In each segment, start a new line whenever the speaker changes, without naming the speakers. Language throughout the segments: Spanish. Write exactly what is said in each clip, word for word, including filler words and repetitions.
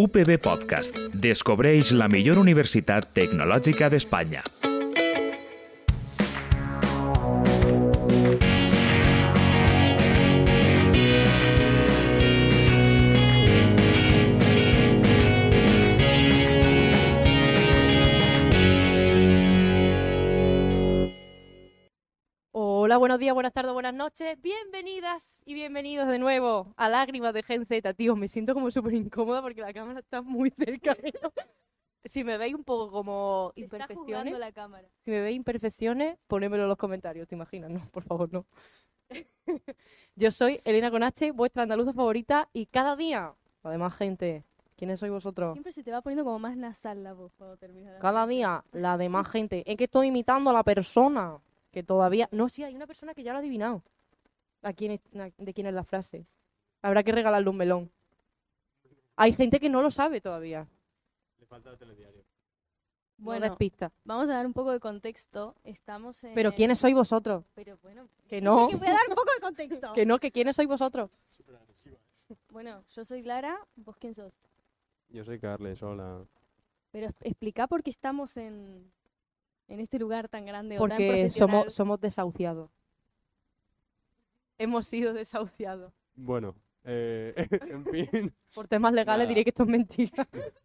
U P B Podcast. Descobreix la millor universitat tecnològica d'Espanya.
Hola, buenos días, buenas tardes, buenas noches. Bienvenidas y bienvenidos de nuevo a Lágrimas de Gen Z. Tío, me siento como súper incómoda porque la cámara está muy cerca mío. Si me veis un poco como
Te está
imperfecciones,
jugando la cámara.
si me veis imperfecciones, ponémelo en los comentarios, ¿te imaginas? No, por favor, no. Yo soy Elena con H, vuestra andaluza favorita, y cada día, además, gente, ¿quiénes sois vosotros?
Siempre se te va poniendo como más nasal la voz cuando terminas la
Cada
frase.
día, la demás gente. Es que estoy imitando a la persona que todavía... No, sí, hay una persona que ya lo ha adivinado. ¿A quién es- a- ¿De quién es la frase? Habrá que regalarle un melón. Hay gente que no lo sabe todavía.
Le falta el telediario.
No
Bueno,
despista.
vamos a dar un poco de contexto. Estamos en...
Pero ¿quiénes sois vosotros?
Pero bueno,
Que
sí,
no.
que voy a dar un poco de contexto.
Que no, que ¿quiénes sois vosotros?
Súper agresiva.
Bueno, yo soy Lara, ¿vos quién sos?
Yo soy Carles, hola.
Pero es- explica por qué estamos en, en este lugar tan grande o tan
Porque
profesional.
somos, somos desahuciados. Hemos sido desahuciados.
Bueno, eh, en fin,
Por temas legales
Nada.
diré que esto es mentira.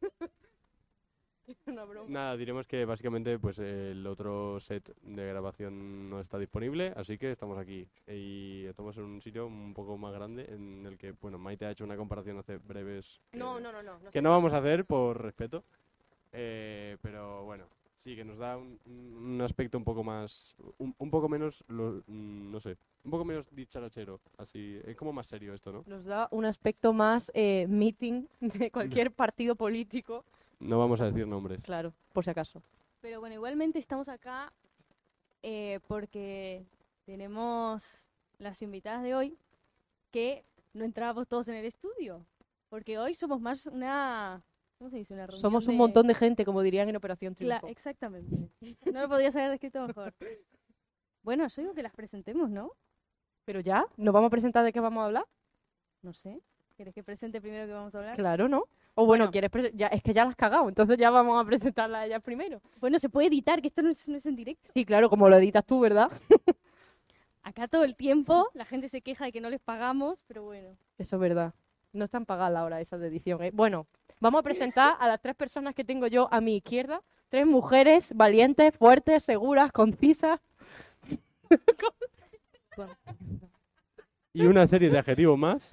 Es una broma.
nada, diremos que básicamente pues el otro set de grabación no está disponible, así que estamos aquí. Y estamos en un sitio un poco más grande en el que, bueno, Maite ha hecho una comparación hace breves que,
No, no, no, no. no
que
sé.
no vamos a hacer por respeto. Eh, pero bueno, sí, que nos da un, un- un aspecto un poco más, un, un poco menos, lo- mm, no sé, un poco menos dicharachero, así, es como más serio esto, ¿no?
Nos da un aspecto más eh, meeting de cualquier partido político.
No vamos a decir nombres.
Claro, por si acaso.
Pero bueno, igualmente estamos acá eh, porque tenemos las invitadas de hoy que no entrábamos todos en el estudio. Porque hoy somos más una... ¿Cómo se dice? Una reunión
Somos un
de-
montón de gente, como dirían en Operación
Cla-
Triunfo.
exactamente. No lo podrías haber descrito mejor. Bueno, yo digo que las presentemos, ¿no?
Pero ya, ¿nos vamos a presentar de qué vamos a hablar?
No sé. ¿Quieres que presente primero que vamos a hablar?
Claro, ¿no? O bueno,
Bueno.
quieres prese- ya, es que ya las has cagado, entonces ya vamos a presentarla a ellas primero.
Bueno, se puede editar, que esto no es, no es en directo.
Sí, claro, como lo editas tú, ¿verdad?
Acá todo el tiempo la gente se queja de que no les pagamos, pero bueno.
Eso es verdad. No están pagadas ahora esas de edición, ¿eh? Bueno, vamos a presentar a las tres personas que tengo yo a mi izquierda. Tres mujeres valientes, fuertes, seguras, concisas.
Y una serie de adjetivos más.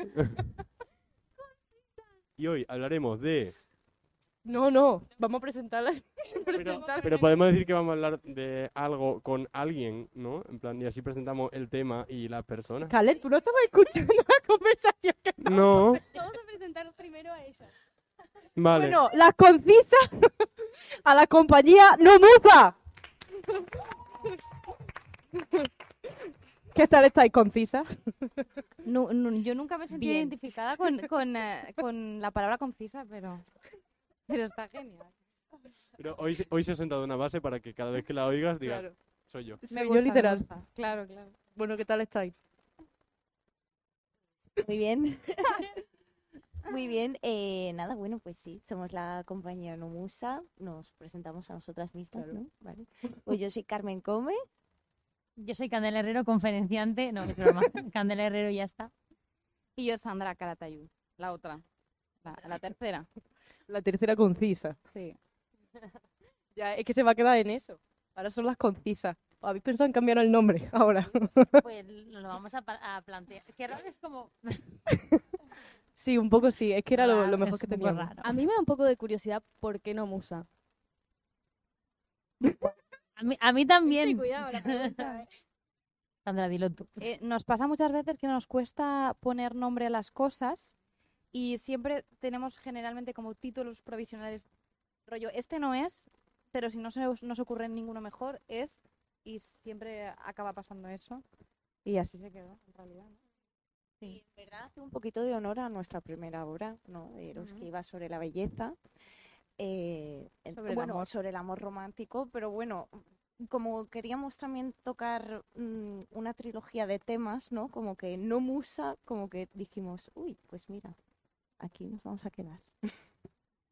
Y hoy hablaremos de...
No, no, vamos a presentarlas.
Pero,
presentar-
pero podemos decir que vamos a hablar de algo con alguien, ¿no? En plan, y así presentamos el tema y la persona.
Caler, ¿tú no estabas escuchando la conversación que estaba?
No,
Vamos a presentar primero a ella.
vale.
Bueno, las concisas a la compañía No Muza. ¿Qué tal estáis, concisas?
Nu- nu- yo nunca me sentí
Bien.
identificada con, con, eh, con la palabra concisa, pero, pero está genial.
Pero hoy, se- hoy se ha sentado una base para que cada vez que la oigas digas,
Claro.
soy yo.
Me
Soy
gusta,
yo
me
literal.
gusta. Claro, claro.
Bueno, ¿qué tal estáis?
Muy bien. Muy bien. Eh, nada, bueno, pues sí, somos la compañía Nomusa. Nos presentamos a nosotras mismas,
Claro.
¿no? Vale. Pues yo soy Carmen Gómez.
Yo soy Candela Herrero, conferenciante. No, es broma. Candela Herrero y ya está.
Y yo Sandra Caratayud, la otra, la, la tercera.
La tercera concisa.
Sí.
Ya, es que se va a quedar en eso. Ahora son las concisas. ¿O ¿Habéis pensado en cambiar el nombre ahora?
Pues lo vamos a, pa- a plantear. Que raro es como.
Sí, un poco sí. Es que era lo,
raro,
lo mejor
es
que
un poco
teníamos.
raro.
A mí me da un poco de curiosidad por qué no musa.
A mí, a mí también.
cuidado, la pregunta, ¿eh?
Sandra, dilo tú.
Eh, nos pasa muchas veces que nos cuesta poner nombre a las cosas y siempre tenemos generalmente como títulos provisionales, rollo, este no es, pero si no se nos, nos ocurre ninguno mejor, es, y siempre acaba pasando eso. Y así se quedó, en realidad, ¿no? Sí. En verdad hace un poquito de honor a nuestra primera obra, ¿no? De Eros,
Ujú.
que iba sobre la belleza, eh, en-
Sobre el
bueno,
amor.
sobre el amor romántico, pero bueno, como queríamos también tocar mm, una trilogía de temas, ¿no? Como que no musa, como que dijimos, uy, pues mira, aquí nos vamos a quedar.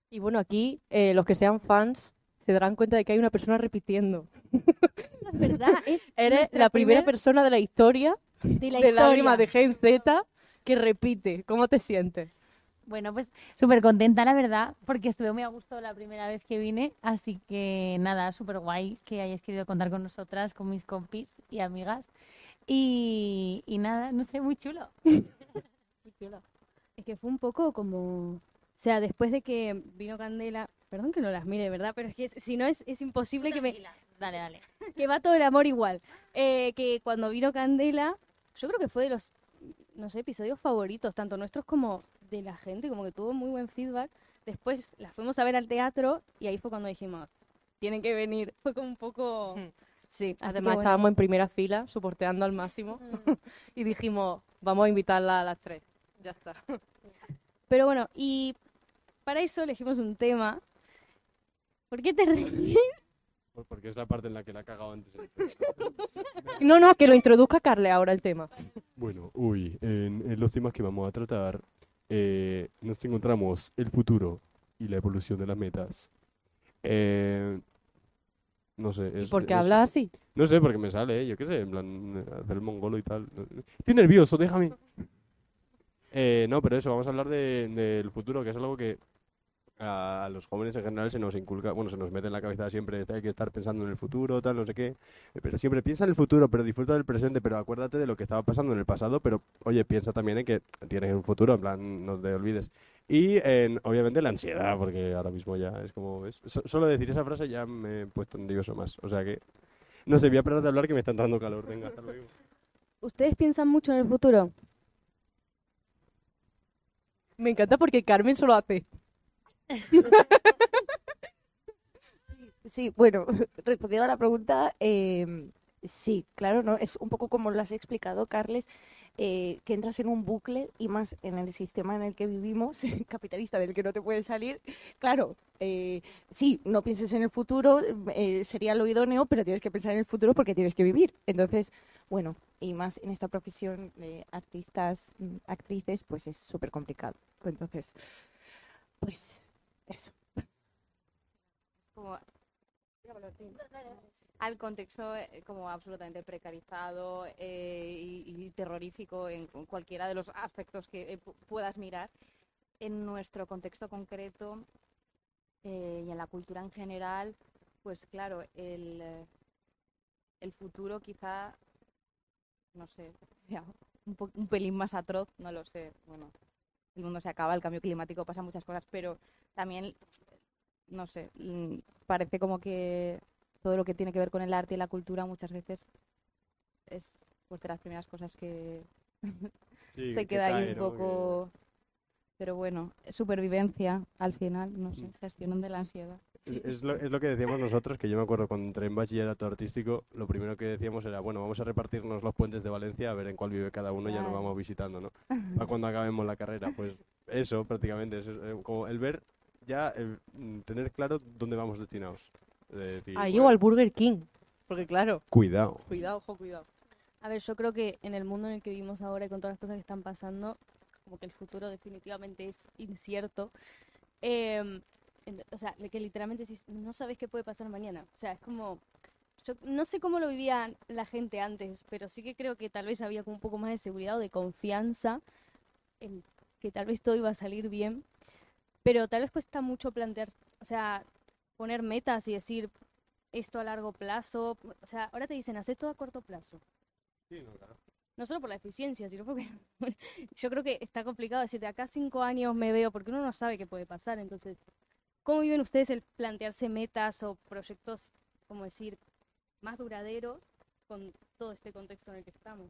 Y bueno, aquí eh, los que sean fans se darán cuenta de que hay una persona repitiendo.
Es verdad, es
Eres
nuestra
la primera
primer-
persona de la historia
de la
de lágrimas de
historia.
Gen Z que repite. ¿Cómo te sientes?
Bueno, pues súper contenta, la verdad, porque estuve muy a gusto la primera vez que vine, así que nada, súper guay que hayáis querido contar con nosotras, con mis compis y amigas. Y, y nada, no sé, muy chulo. Muy chulo.
Es que fue un poco como, o sea, después de que vino Candela, perdón que no las mire, ¿verdad? Pero es que si no es, es imposible que me,
Tranquila. Dale, dale.
que va todo el amor igual. Eh, que cuando vino Candela, yo creo que fue de los, no sé, episodios favoritos, tanto nuestros como de la gente, como que tuvo muy buen feedback. Después las fuimos a ver al teatro y ahí fue cuando dijimos, tienen que venir. Fue como un poco,
Ujú.
sí. así que
Además,
bueno.
estábamos en primera fila, soporteando al máximo. Y dijimos, vamos a invitarla a las tres. Ya está.
Pero bueno, y para eso elegimos un tema. ¿Por qué te reís?
Por- Porque es la parte en la que la ha cagado antes. en el programa.
No, no, que lo introduzca Carle ahora el tema.
Bueno, uy, en, en los temas que vamos a tratar eh, nos encontramos el futuro y la evolución de las metas. Eh, no sé,
¿Y
es,
por qué
es-
hablas así?
No sé, porque me sale, eh, yo qué sé, en plan, eh, hacer el mongolo y tal. Estoy nervioso, déjame. Eh, no, pero eso, vamos a hablar de- del futuro, que es algo que a los jóvenes en general se nos inculca, bueno, se nos mete en la cabeza siempre, hay que estar pensando en el futuro, tal, no sé qué, eh, pero siempre piensa en el futuro, pero disfruta del presente, pero acuérdate de lo que estaba pasando en el pasado, pero oye, piensa también en que tienes un futuro, en plan, no te olvides. Y en, obviamente la ansiedad, porque ahora mismo ya es como, ¿ves? So- solo decir esa frase ya me he puesto nervioso más, o sea que, no sé, voy a parar de hablar que me está entrando calor, venga, hasta luego.
¿Ustedes piensan mucho en el futuro?
Me encanta porque Carmen solo hace.
Sí, bueno, respondiendo a la pregunta, em, sí, claro, ¿no? Es un poco como lo has explicado, Carles, eh, que entras en un bucle y más en el sistema en el que vivimos, capitalista, del que no te puedes salir. Claro, eh, sí, no pienses en el futuro, eh, sería lo idóneo, pero tienes que pensar en el futuro porque tienes que vivir. Entonces, bueno, y más en esta profesión de artistas, mm, actrices, pues es súper complicado. Entonces, pues eso.
Como al contexto eh, como absolutamente precarizado eh, y, y terrorífico en cu- cualquiera de los aspectos que eh, pu- puedas mirar. En nuestro contexto concreto eh, y en la cultura en general, pues claro, el, eh, el futuro quizá, no sé, sea un, po- un pelín más atroz, no lo sé. Bueno, el mundo se acaba, el cambio climático, pasa muchas cosas, pero también, no sé, mm, parece como que todo lo que tiene que ver con el arte y la cultura muchas veces es pues de las primeras cosas que
Sí,
se
que
queda ahí
cae,
un
¿no? Que-
poco. Pero bueno, supervivencia al final, no sé,
Mm.
gestión de la ansiedad.
Es, es lo, es lo que decíamos nosotros, que yo me acuerdo cuando entré en bachillerato artístico, lo primero que decíamos era, bueno, vamos a repartirnos los puentes de Valencia a ver en cuál vive cada uno, ya nos
Claro.
vamos visitando, ¿no? Para cuando acabemos la carrera, pues eso prácticamente, eso, es, eh, como el ver, ya el, mm, tener claro dónde vamos destinados. De decir,
Ahí
bueno,
o al Burger King. Porque claro,
cuidado.
cuidado, ojo, cuidado.
A ver, yo creo que en el mundo en el que vivimos ahora y con todas las cosas que están pasando, como que el futuro definitivamente es incierto. Em, en- o sea, de que literalmente decís, no sabes qué puede pasar mañana. O sea, es como, yo no sé cómo lo vivía la gente antes, pero sí que creo que tal vez había como un poco más de seguridad o de confianza en que tal vez todo iba a salir bien. Pero tal vez cuesta mucho plantear, o sea, poner metas y decir esto a largo plazo. O sea, ahora te dicen, haz todo a corto plazo.
Sí, no, claro.
No solo por la eficiencia, sino porque yo creo que está complicado decir de acá a cinco años me veo, porque uno no sabe qué puede pasar. Entonces, ¿cómo viven ustedes el plantearse metas o proyectos, como decir, más duraderos con todo este contexto en el que estamos?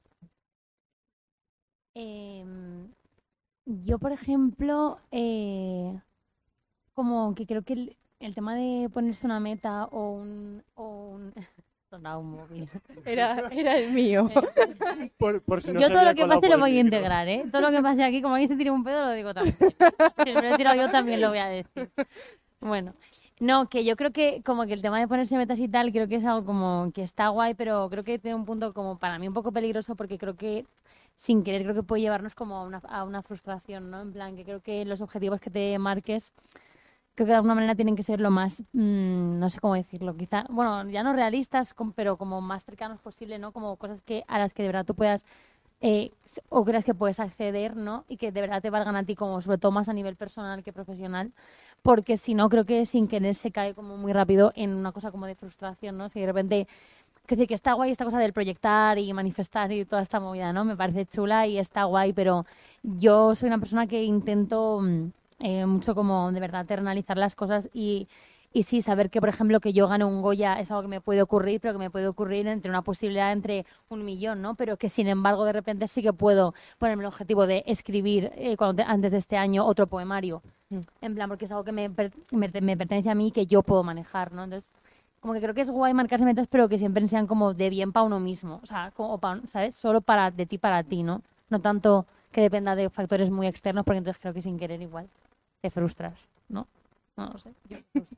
Em, yo, por ejemplo, eh, como que creo que el, el tema de ponerse una meta o un... O un sonaba un móvil.
Era, era el mío.
Por, por si no
Yo
se
todo
había
lo que
colado
pase
por
lo
el
voy a
micro.
integrar, ¿eh? Todo lo que pase aquí, como alguien se tire un pedo, lo digo también. Si me lo he tirado yo, también lo voy a decir. Bueno, no, que yo creo que como que el tema de ponerse metas y tal, creo que es algo como que está guay, pero creo que tiene un punto como para mí un poco peligroso porque creo que sin querer creo que puede llevarnos como a una, a una frustración, ¿no? En plan, que creo que los objetivos que te marques creo que de alguna manera tienen que ser lo más, mm, no sé cómo decirlo, quizá, bueno, ya no realistas, com- pero como más cercanos posible, ¿no? Como cosas que a las que de verdad tú puedas eh, s- o creas que puedes acceder, ¿no? Y que de verdad te valgan a ti, como sobre todo más a nivel personal que profesional, porque si no, creo que sin querer se cae como muy rápido en una cosa como de frustración, ¿no? Si de repente, que decir, que está guay esta cosa del proyectar y manifestar y toda esta movida, ¿no? Me parece chula y está guay, pero yo soy una persona que intento mm, eh, mucho como de verdad eternalizar las cosas y y sí, saber que, por ejemplo, que yo gane un Goya es algo que me puede ocurrir, pero que me puede ocurrir entre una posibilidad entre un millón, ¿no? Pero que, sin embargo, de repente sí que puedo ponerme el objetivo de escribir eh, cuando te- antes de este año otro poemario.
Mm.
En plan, porque es algo que me, per- me, me pertenece a mí y que yo puedo manejar, ¿no? Entonces, como que creo que es guay marcarse metas, pero que siempre sean como de bien para uno mismo. O sea, como pa- ¿sabes? Solo para de ti para ti, ¿no? No tanto que dependa de factores muy externos, porque entonces creo que sin querer igual te frustras, ¿no? No lo sé. Yo me frustro.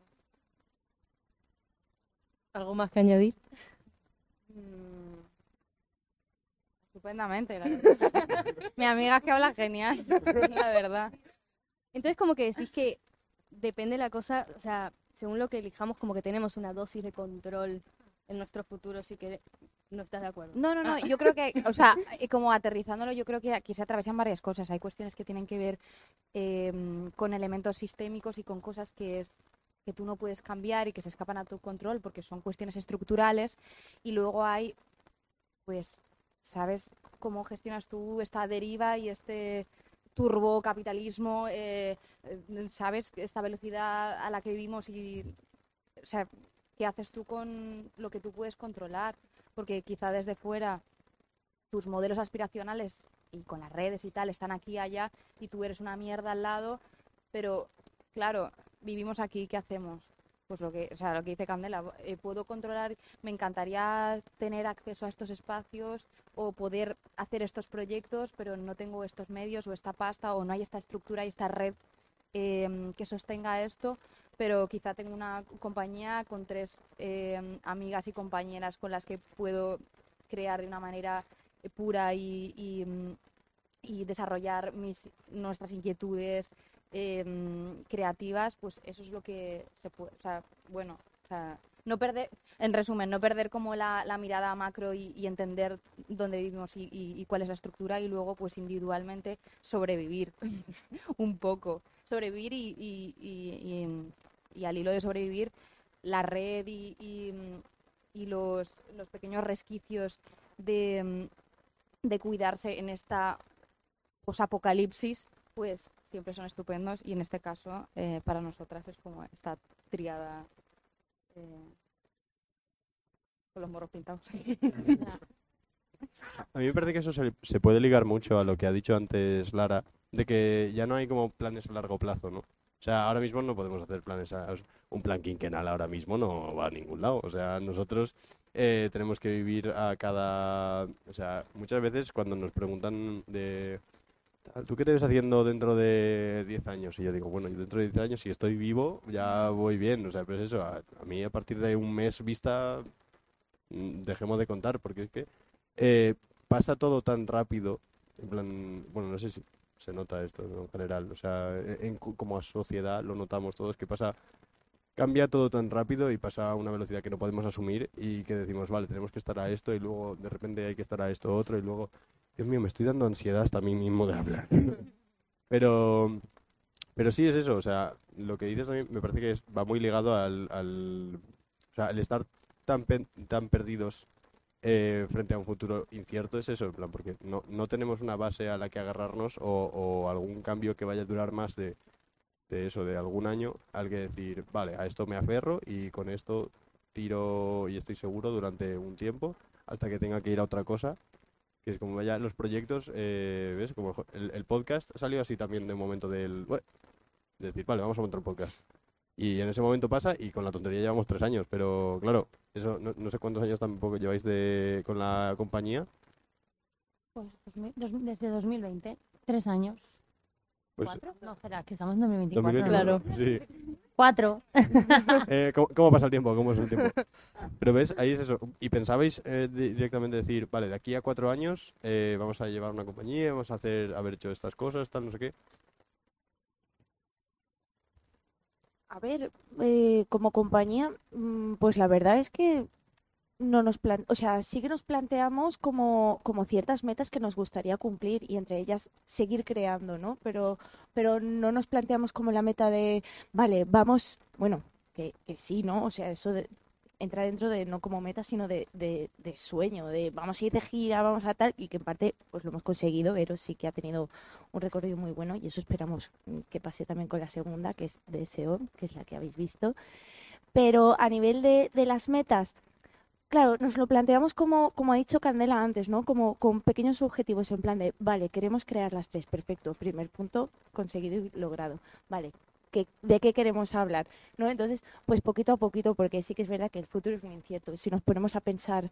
¿Algo más que añadir?
Mm, estupendamente, la verdad. Mi amiga es que habla genial, la verdad.
Entonces, como que decís que depende la cosa, o sea, según lo que elijamos, como que tenemos una dosis de control en nuestro futuro, si que no estás de acuerdo.
No, no, no, yo creo que, o sea, eh, como aterrizándolo, yo creo que aquí se atravesan varias cosas. Hay cuestiones que tienen que ver em, con elementos sistémicos y con cosas que es que tú no puedes cambiar y que se escapan a tu control porque son cuestiones estructurales. Y luego hay, pues, ¿sabes cómo gestionas tú esta deriva y este turbocapitalismo? Eh, eh, ¿sabes? Esta velocidad a la que vivimos y, o sea, ¿qué haces tú con lo que tú puedes controlar? Porque quizá desde fuera tus modelos aspiracionales y con las redes y tal están aquí y allá y tú eres una mierda al lado, pero claro, vivimos aquí, ¿qué hacemos? Pues lo que, o sea, lo que dice Candela, eh, puedo controlar, me encantaría tener acceso a estos espacios o poder hacer estos proyectos, pero no tengo estos medios o esta pasta o no hay esta estructura y esta red eh, que sostenga esto, pero quizá tengo una compañía con tres eh, amigas y compañeras con las que puedo crear de una manera eh, pura y, y, mm, y desarrollar mis, nuestras inquietudes eh, mm, creativas, pues eso es lo que se puede, o sea, bueno, o sea, no perder, en resumen, no perder como la, la mirada macro y, y entender dónde vivimos y, y- y cuál es la estructura y luego pues individualmente sobrevivir un poco, sobrevivir y, y- y- y- y al hilo de sobrevivir la red y, y, mm, y los, los pequeños resquicios de, mm, de cuidarse en esta posapocalipsis, pues siempre son estupendos y en este caso eh, para nosotras es como esta tríada eh, con los morros pintados.
A mí me parece que eso se, se puede ligar mucho a lo que ha dicho antes Lara, de que ya no hay como planes a largo plazo, ¿no? O sea, ahora mismo no podemos hacer planes, a, o sea, un plan quinquenal ahora mismo no va a ningún lado. O sea, nosotros eh, tenemos que vivir a cada... O sea, muchas veces cuando nos preguntan de... tal, ¿tú qué te ves haciendo dentro de diez años? Y yo digo, bueno, yo dentro de diez años, si estoy vivo, ya voy bien. O sea, pues eso, a, a mí a partir de un mes vista, mm, dejemos de contar, porque es que eh, pasa todo tan rápido, en plan, bueno, no sé si se nota esto, ¿no? En general, o sea, en, en cu- como a sociedad lo notamos todos, que pasa, cambia todo tan rápido y pasa a una velocidad que no podemos asumir y que decimos, vale, tenemos que estar a esto y luego de repente hay que estar a esto otro y luego, Dios mío, me estoy dando ansiedad hasta a mí mismo de hablar. Pero, pero sí es eso, o sea, lo que dices también me parece que es- va muy ligado al, al, o sea, el estar tan, pen- tan perdidos eh, frente a un futuro incierto es eso, en plan, porque no, no tenemos una base a la que agarrarnos o, o algún cambio que vaya a durar más de, de eso, de algún año, al que decir, vale, a esto me aferro y con esto tiro y estoy seguro durante un tiempo hasta que tenga que ir a otra cosa, que es como ya los proyectos, eh, ¿ves? Como el, el podcast ha salido así también de un momento del... "Bue", de decir, vale, vamos a montar un podcast. Y en ese momento pasa y con la tontería llevamos tres años, pero claro, eso no, no sé cuántos años tampoco lleváis de, con la compañía.
Pues dos mil- dos- desde dos mil veinte, tres años.
Pues
¿Cuatro? No, espera, que estamos en dos mil veinticuatro.
dos mil veinte,
¿no?
Claro.
sí.
Cuatro.
Eh, ¿cómo, cómo pasa el tiempo? ¿Cómo es el tiempo? Pero ves, ahí es eso. ¿Y pensabais eh, di- directamente decir, vale, de aquí a cuatro años eh, vamos a llevar una compañía, vamos a hacer, haber hecho estas cosas, tal, no sé qué?
a ver, eh, como compañía, mm, pues la verdad es que no nos plan, o sea, sí que nos planteamos como, como ciertas metas que nos gustaría cumplir y entre ellas seguir creando, ¿no? Pero, pero no nos planteamos como la meta de, vale, vamos, bueno, que, que sí, ¿no? O sea, eso de- entra dentro de no como meta, sino de, de, de sueño, de vamos a ir de gira, vamos a tal, y que en parte pues lo hemos conseguido, pero sí que ha tenido un recorrido muy bueno y eso esperamos mm, que pase también con la segunda, que es de S E O, que es la que habéis visto. Pero a nivel de, de las metas, claro, nos lo planteamos como, como ha dicho Candela antes, ¿no? Como con pequeños objetivos en plan de, vale, queremos crear las tres, perfecto, primer punto conseguido y logrado. Vale, ¿qué- ¿de qué queremos hablar? ¿No? Entonces, pues poquito a poquito, porque sí que es verdad que el futuro es muy incierto. Si nos ponemos a pensar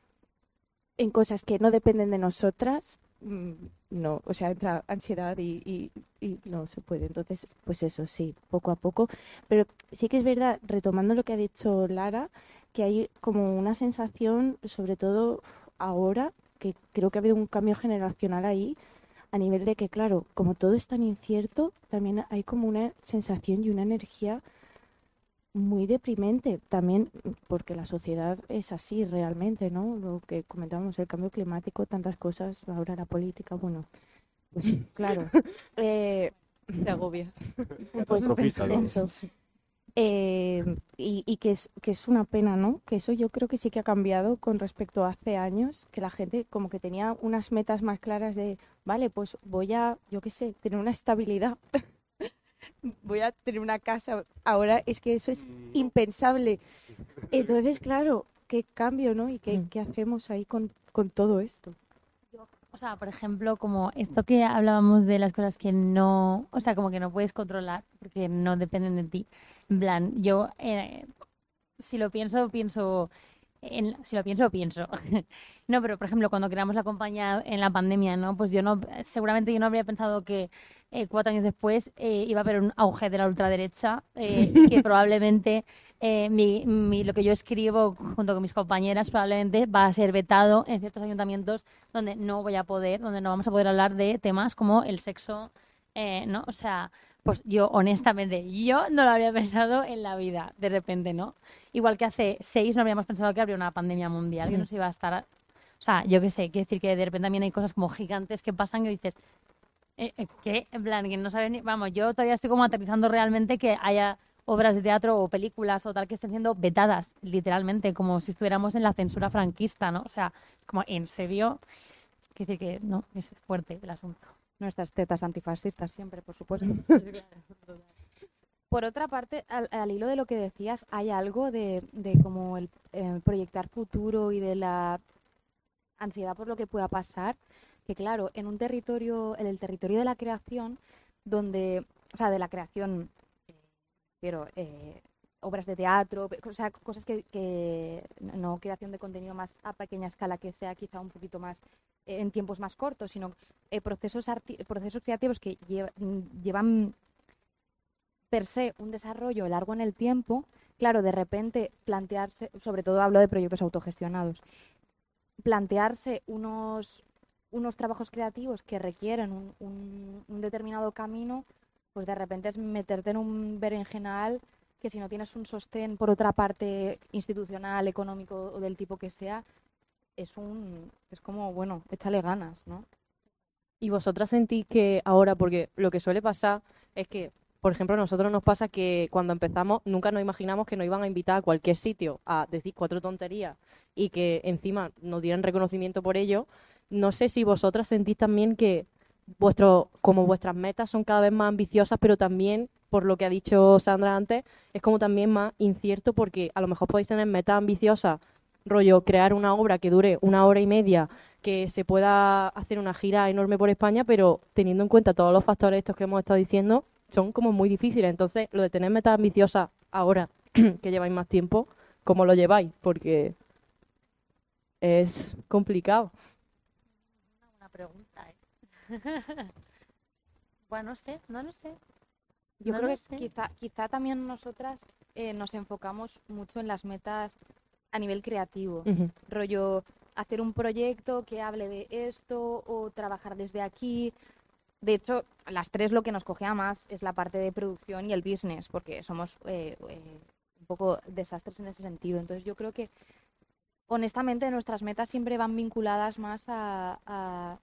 en cosas que no dependen de nosotras, mm, no, o sea, entra ansiedad y, y- y no se puede. Entonces, pues eso, sí, poco a poco. Pero sí que es verdad, retomando lo que ha dicho Lara, que hay como una sensación, sobre todo ahora, que creo que ha habido un cambio generacional ahí, a nivel de que, claro, como todo es tan incierto, también hay como una sensación y una energía muy deprimente también, mm, porque la sociedad es así realmente, ¿no? Lo que comentábamos, el cambio climático, tantas cosas, ahora la política, bueno, pues claro. Eh,
Se agobia.
pues
Catastrofista todo.
eso. Eh, y y que es, que es una pena, ¿no? Que eso yo creo que sí que ha cambiado con respecto a hace años, que la gente como que tenía unas metas más claras de, vale, pues voy a, yo qué sé, tener una estabilidad, voy a tener una casa. Ahora es que eso es
Mm, no.
impensable. Entonces, claro, qué cambio, ¿no? Y qué,
Mm.
qué hacemos ahí con, con todo esto.
O sea, por ejemplo, como esto que hablábamos de las cosas que no, o sea, como que no puedes controlar porque no dependen de ti. En plan, yo, eh, si lo pienso, pienso, en, si lo pienso, pienso. No, pero por ejemplo, cuando creamos la compañía en la pandemia, ¿no? Pues yo no, seguramente yo no habría pensado que eh, cuatro años después eh, iba a haber un auge de la ultraderecha eh, y que probablemente eh, mi, mi- lo que yo escribo junto con mis compañeras probablemente va a ser vetado en ciertos ayuntamientos donde no voy a poder, donde no vamos a poder hablar de temas como el sexo, eh, ¿no? O sea, pues yo honestamente, yo no lo habría pensado en la vida, de repente, ¿no? Igual que hace seis no habríamos pensado que habría una pandemia mundial, que
Mm.
nos iba a estar... a- O sea, yo qué sé, quiero decir que de repente también hay cosas como gigantes que pasan y dices, eh, eh, ¿qué? En plan, que no sabes ni... Vamos, yo todavía estoy como aterrizando realmente que haya obras de teatro o películas o tal que estén siendo vetadas, literalmente, como si estuviéramos en la censura franquista, ¿no? O sea, como, ¿en serio? Quiero decir que no, es fuerte el asunto.
Nuestras tetas antifascistas siempre, por supuesto. Por otra parte, al, al hilo de lo que decías, hay algo de, de como el eh, proyectar futuro y de la ansiedad por lo que pueda pasar, que claro, en un territorio, en el territorio de la creación, donde, o sea, de la creación, eh, pero eh, obras de teatro, pe- o sea, cosas que, que no creación de contenido más a pequeña escala, que sea quizá un poquito más eh, en tiempos más cortos, sino eh, procesos, arti- procesos creativos que lleva- mm, llevan per se un desarrollo largo en el tiempo, claro, de repente plantearse, sobre todo hablo de proyectos autogestionados, plantearse unos, unos trabajos creativos que requieren un, un- un determinado camino, pues de repente es meterte en un berenjenal que si no tienes un sostén, por otra parte, institucional, económico o del tipo que sea, es un es como, bueno, échale ganas, ¿no?
¿Y vosotras sentís que ahora, porque lo que suele pasar es que, por ejemplo, a nosotros nos pasa que cuando empezamos nunca nos imaginamos que nos iban a invitar a cualquier sitio a decir cuatro tonterías y que encima nos dieran reconocimiento por ello? No sé si vosotras sentís también que vuestro, como vuestras metas son cada vez más ambiciosas, pero también, por lo que ha dicho Sandra antes, es como también más incierto porque a lo mejor podéis tener metas ambiciosas, rollo, crear una obra que dure una hora y media, que se pueda hacer una gira enorme por España, pero teniendo en cuenta todos los factores estos que hemos estado diciendo, son como muy difíciles. Entonces, lo de tener metas ambiciosas ahora, que lleváis más tiempo, ¿cómo lo lleváis? Porque es complicado.
Una pregunta, ¿eh? Bueno, no sé, no lo sé.
Yo
No
creo
lo
que
sé.
quizá, quizá también nosotras eh, nos enfocamos mucho en las metas a nivel creativo.
Ujú.
Rollo, hacer un proyecto que hable de esto o trabajar desde aquí. de hecho, las tres lo que nos cogea más es la parte de producción y el business, porque somos eh, eh, un poco desastres en ese sentido. Entonces yo creo que, honestamente, nuestras metas siempre van vinculadas más a, a-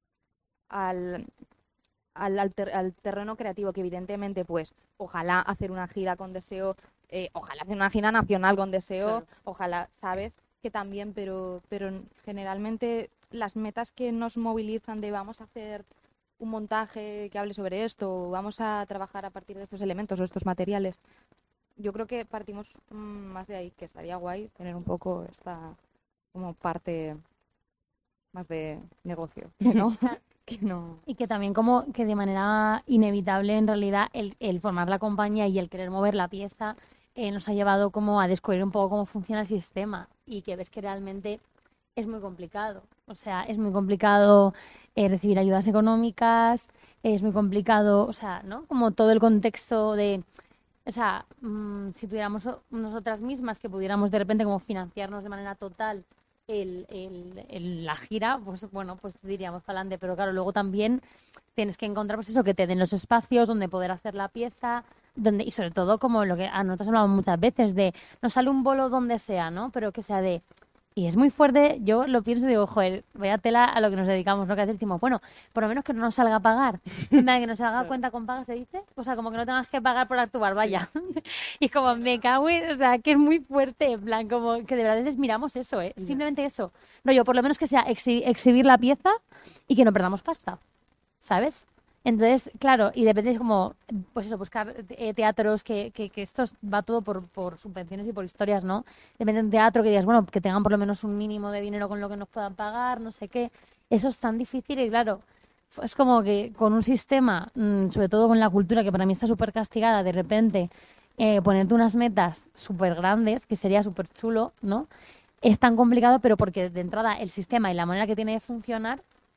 al, al, al ter- al terreno creativo, que evidentemente, pues, ojalá hacer una gira con Deseo, eh, ojalá hacer una gira nacional con Deseo,
Claro.
ojalá, ¿sabes? Que también, pero, pero n- generalmente las metas que nos movilizan de vamos a hacer un montaje que hable sobre esto, o vamos a trabajar a partir de estos elementos o estos materiales, yo creo que partimos mm, más de ahí, que estaría guay tener un poco esta como parte más de negocio, que no, que no.
Y que también como que de manera inevitable en realidad el, el formar la compañía y el querer mover la pieza eh, nos ha llevado como a descubrir un poco cómo funciona el sistema y que ves que realmente es muy complicado. O sea, es muy complicado eh, recibir ayudas económicas, es muy complicado, o sea, ¿no? Como todo el contexto de, o sea, mm, si tuviéramos o- nosotras mismas que pudiéramos de repente como financiarnos de manera total el, el- el- la gira, pues bueno, pues diríamos para adelante, pero claro, luego también tienes que encontrar pues eso, que te den los espacios donde poder hacer la pieza, donde, y sobre todo como lo que a nosotros hablamos muchas veces, de no sale un bolo donde sea, ¿no? Pero que sea de y es muy fuerte, yo lo pienso y digo, joder, vaya tela a lo que nos dedicamos, ¿no? Que a veces decimos, bueno, por lo menos que no nos salga a pagar. En plan, que nos salga a
Claro.
cuenta con paga, se dice. O sea, como que no tengas que pagar por actuar, vaya. Y es como, me cago en, o sea, que es muy fuerte, en plan, como que de verdad a veces miramos eso, ¿eh?
Ya.
Simplemente eso. No, yo, por lo menos que sea exhi- exhibir la pieza y que no perdamos pasta, ¿sabes? Entonces, claro, y depende es como, pues eso, buscar eh, teatros que, que, que esto es- va todo por, por subvenciones y por historias, ¿no? Depende de un teatro que digas, bueno, que tengan por lo menos un mínimo de dinero con lo que nos puedan pagar, no sé qué. Eso es tan difícil y claro, f- es como que con un sistema, mm, sobre todo con la cultura, que para mí está súper castigada, de repente eh, ponerte unas metas súper grandes, que sería súper chulo, ¿no? Es tan complicado, pero porque de entrada el sistema y la manera que tiene de funcionar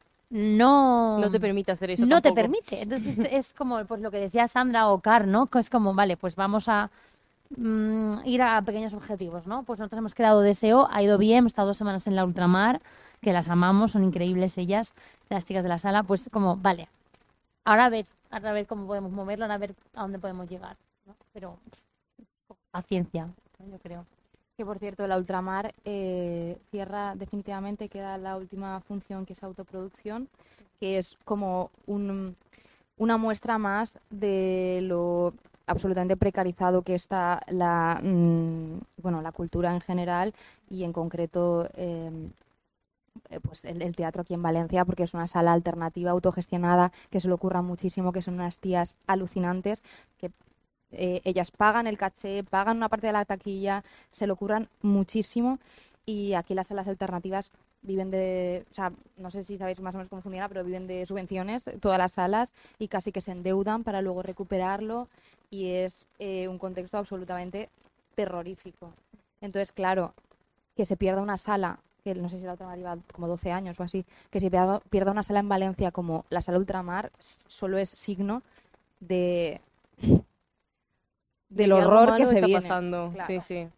no,
No te permite hacer eso
no te
tampoco.
permite. Entonces es como pues lo que decía Sandra o Car, ¿no? Que es como, vale, pues vamos a mm, ir a pequeños objetivos, ¿no? Pues nosotros hemos creado Deseo, ha ido bien, hemos estado dos semanas en la ultramar, que las amamos, son increíbles ellas, las chicas de la sala, pues como, vale, ahora a ver, ahora a ver cómo podemos moverlo, ahora a ver a dónde podemos llegar, ¿no? Pero paciencia, ¿no? Yo creo.
Que por cierto, la Ultramar eh, cierra definitivamente, queda la última función que es autoproducción, que es como un, una muestra más de lo absolutamente precarizado que está la, mm, bueno, la cultura en general y en concreto em, eh, pues el, el teatro aquí en Valencia, porque es una sala alternativa, autogestionada, que se le ocurra muchísimo, que son unas tías alucinantes, que eh, ellas pagan el caché, pagan una parte de la taquilla, se lo curran muchísimo y aquí las salas alternativas viven de, o sea, no sé si sabéis más o menos cómo funciona, pero viven de subvenciones, todas las salas, y casi que se endeudan para luego recuperarlo y es eh, un contexto absolutamente terrorífico. Entonces, claro, que se pierda una sala, que no sé si la otra lleva como doce años o así, que se pierda, pierda una sala en Valencia como la sala Ultramar, s- solo es signo de
De
del
que algo
horror
malo
que se
está
viene.
pasando.
Claro.
Sí, sí.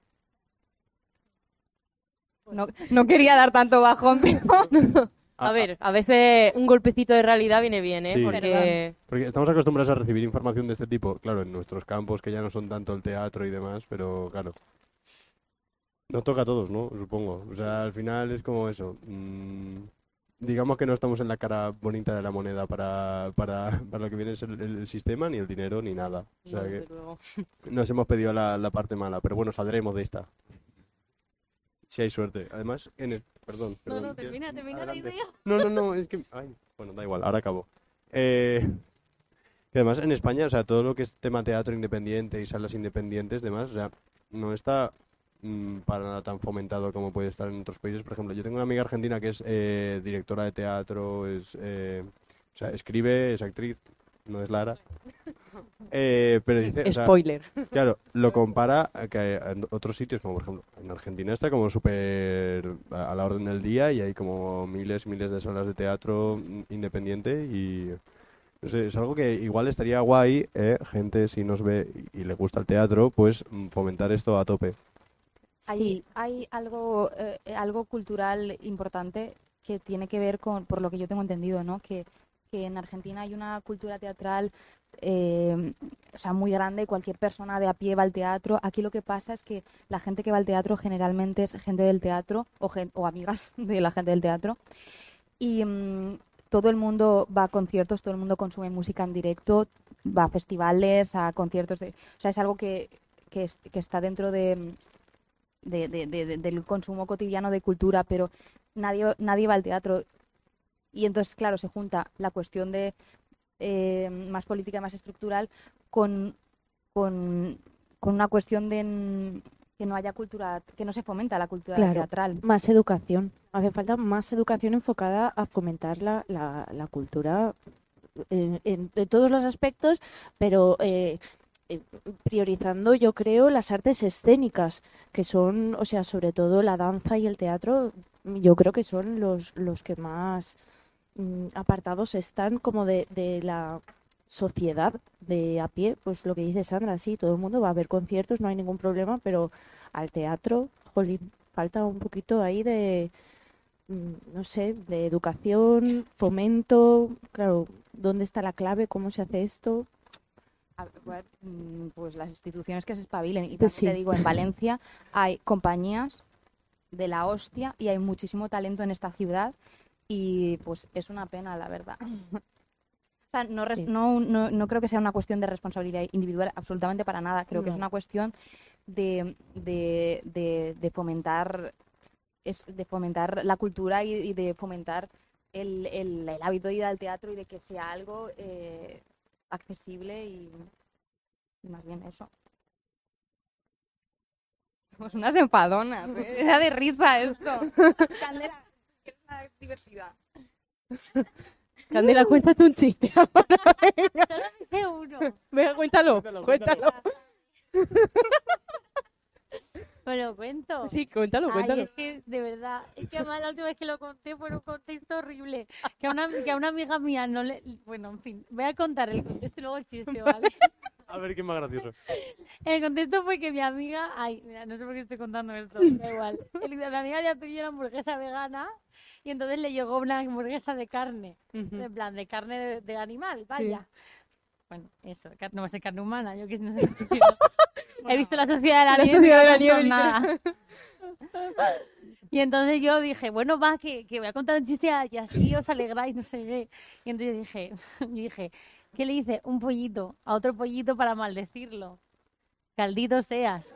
No, no quería dar tanto bajón, pero
A ver, a veces un golpecito de realidad viene bien, ¿eh?
Sí.
Porque
Porque estamos acostumbrados a recibir información de este tipo, claro, en nuestros campos que ya no son tanto el teatro y demás, pero claro, nos toca a todos, ¿no? Supongo. O sea, al final es como eso. mm, digamos que no estamos en la cara bonita de la moneda para, para, para lo que viene a ser el, el sistema, ni el dinero, ni nada. O sea
no,
que
desde luego.
nos hemos pedido la, la parte mala, pero bueno, saldremos de esta. Si hay suerte. Además, en el... Perdón,
No,
perdón.
no, termina, termina la
Adelante.
idea.
No, no, no, es que... Ay, bueno, da igual, ahora acabo. Eh, y además en España, o sea, todo lo que es tema teatro independiente y salas independientes, demás, o sea, no está mm, para nada tan fomentado como puede estar en otros países. Por ejemplo, yo tengo una amiga argentina que es eh, directora de teatro, es, eh, o sea, escribe, es actriz, no es Lara. Eh, pero dice, o sea,
Spoiler.
claro, lo compara a que en otros sitios, como por ejemplo en Argentina está como súper a a la orden del día y hay como miles y miles de salas de teatro mm, independiente y no sé, es algo que igual estaría guay, eh, gente si nos ve y, y le gusta el teatro, pues mm, fomentar esto a tope.
hay, hay algo, eh, algo cultural importante que tiene que ver con, por lo que yo tengo entendido, ¿no? Que que en Argentina hay una cultura teatral eh, o sea, muy grande, cualquier persona de a pie va al teatro. Aquí lo que pasa es que la gente que va al teatro generalmente es gente del teatro o, gen- o amigas de la gente del teatro. Y mm, todo el mundo va a conciertos, todo el mundo consume música en directo, va a festivales, a conciertos. De, o sea, es algo que, que, es- que está dentro de, de- de- de- de- del consumo cotidiano de cultura, pero nadie, nadie va al teatro. Y entonces, claro, se junta la cuestión de eh, más política y más estructural con, con, con una cuestión de n- que no haya cultura, que no se fomenta la cultura
Claro.
teatral.
Más educación. Hace falta más educación enfocada a fomentar la, la, la cultura en, en- de todos los aspectos, pero eh, eh, priorizando, yo creo, las artes escénicas, que son, o sea, sobre todo la danza y el teatro, yo creo que son los, los que más mm, apartados están como de, de la sociedad de a pie, pues lo que dice Sandra, sí, todo el mundo va a ver conciertos, no hay ningún problema, pero al teatro, jolín, falta un poquito ahí de, mm, no sé, de educación, fomento, claro, ¿dónde está la clave? ¿Cómo se hace esto?
A ver, mm, pues las instituciones que se espabilen. Y
Pues
también te
sí.
digo, en Valencia hay compañías de la hostia y hay muchísimo talento en esta ciudad y pues es una pena, la verdad. O sea, no, res-
Sí.
no, no, no creo que sea una cuestión de responsabilidad individual absolutamente para nada. Creo que es
No.
una cuestión de, de, de, de fomentar es de fomentar la cultura y, y de fomentar el, el, el hábito de ir al teatro y de que sea algo eh, accesible y, y más bien eso. Pues unas enfadonas, ¿eh? Era de risa esto. Candela, que es una divertida.
Candela, cuéntate un chiste.
Solo me sé uno.
Venga, cuéntalo,
Cuéntalo,
cuéntalo.
Me lo cuento.
Sí, cuéntalo,
Ay,
cuéntalo.
es que, de verdad, es que además la última vez que lo conté fue en un contexto horrible. Que a una, que a una amiga mía no le... Bueno, en fin, voy a contar el contexto y luego el chiste, ¿vale?
A ver qué es más gracioso.
El contexto fue que mi amiga... Ay, mira, no sé por qué estoy contando esto, da igual. El- mi amiga le pidió una hamburguesa vegana y entonces le llegó una hamburguesa de carne.
Ujú.
En plan, de carne de, de animal, vaya. Bueno, eso, car- no va a ser carne humana, yo que no sé qué estoy He visto la Sociedad de la
La
Nieve,
Sociedad de la
no
Nieve,
pasó nada. Y entonces yo dije, bueno, va, que, que voy a contar un chiste y así os alegráis, no sé qué. Y entonces yo dije, yo dije, ¿qué le dice un pollito a otro pollito para maldecirlo? Caldito seas.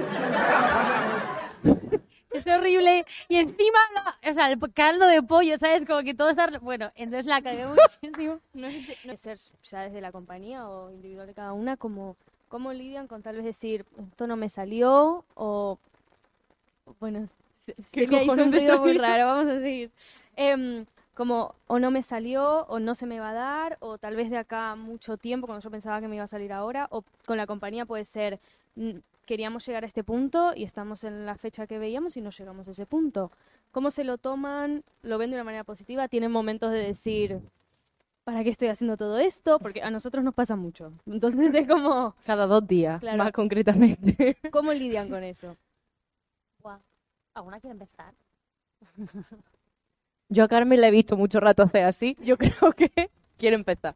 Es horrible. Y encima, la- o sea, el caldo de pollo, ¿sabes? Como que todo está... Bueno, entonces la cagué muchísimo.
No sé si- no ser ya desde la compañía o individual de cada una, como cómo lidian con tal vez decir, esto no me salió o, bueno, se-
¿Qué
Celia hizo
cojones
un
me
ruido muy
salió?
raro, vamos a seguir. Em, como o no me salió o no se me va a dar o tal vez de acá mucho tiempo cuando yo pensaba que me iba a salir ahora o con la compañía puede ser, mm, queríamos llegar a este punto y estamos en la fecha que veíamos y no llegamos a ese punto. ¿Cómo se lo toman? ¿Lo ven de una manera positiva? ¿Tienen momentos de decir, ¿para qué estoy haciendo todo esto? Porque a nosotros nos pasa mucho. Entonces es como,
Cada dos días,
Claro.
más concretamente.
¿cómo lidian con eso?
Guau. ¿Alguna quiere empezar?
Yo a Carmen la he visto mucho rato hacer así. Yo creo que quiere empezar.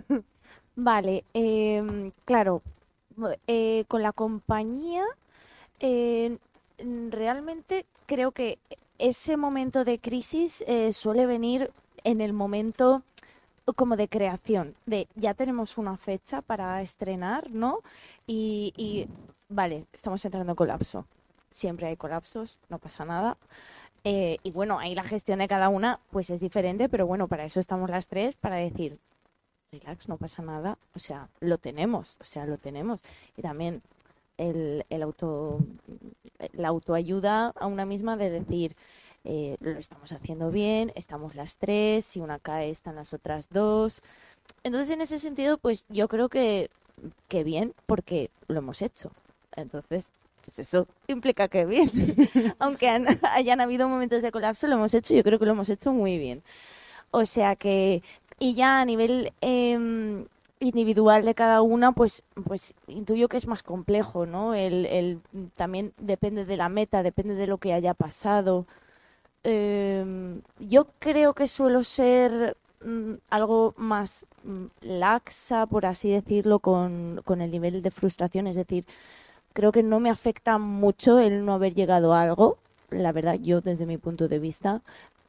Vale, em, claro, bu- eh, con la compañía, eh, n- realmente creo que ese momento de crisis eh, suele venir en el momento como de creación, de ya tenemos una fecha para estrenar, ¿no? Y, y vale, estamos entrando en colapso. Siempre hay colapsos, no pasa nada. Eh, y bueno, ahí la gestión de cada una pues es diferente, pero bueno, para eso estamos las tres, para decir, relax, no pasa nada, o sea, lo tenemos, o sea, lo tenemos. Y también el, el auto, la autoayuda a una misma de decir, eh, lo estamos haciendo bien, estamos las tres, si una cae están las otras dos. Entonces, en ese sentido, pues yo creo que, que bien, porque lo hemos hecho. Entonces, pues eso implica que bien. Aunque han- hayan habido momentos de colapso, lo hemos hecho, yo creo que lo hemos hecho muy bien. O sea que, y ya a nivel em, individual de cada una, pues, pues intuyo que es más complejo, ¿no? El, el, también depende de la meta, depende de lo que haya pasado. Em, yo creo que suelo ser mm, algo más mm, laxa, por así decirlo, con, con el nivel de frustración. Es decir, creo que no me afecta mucho el no haber llegado a algo, la verdad, yo desde mi punto de vista,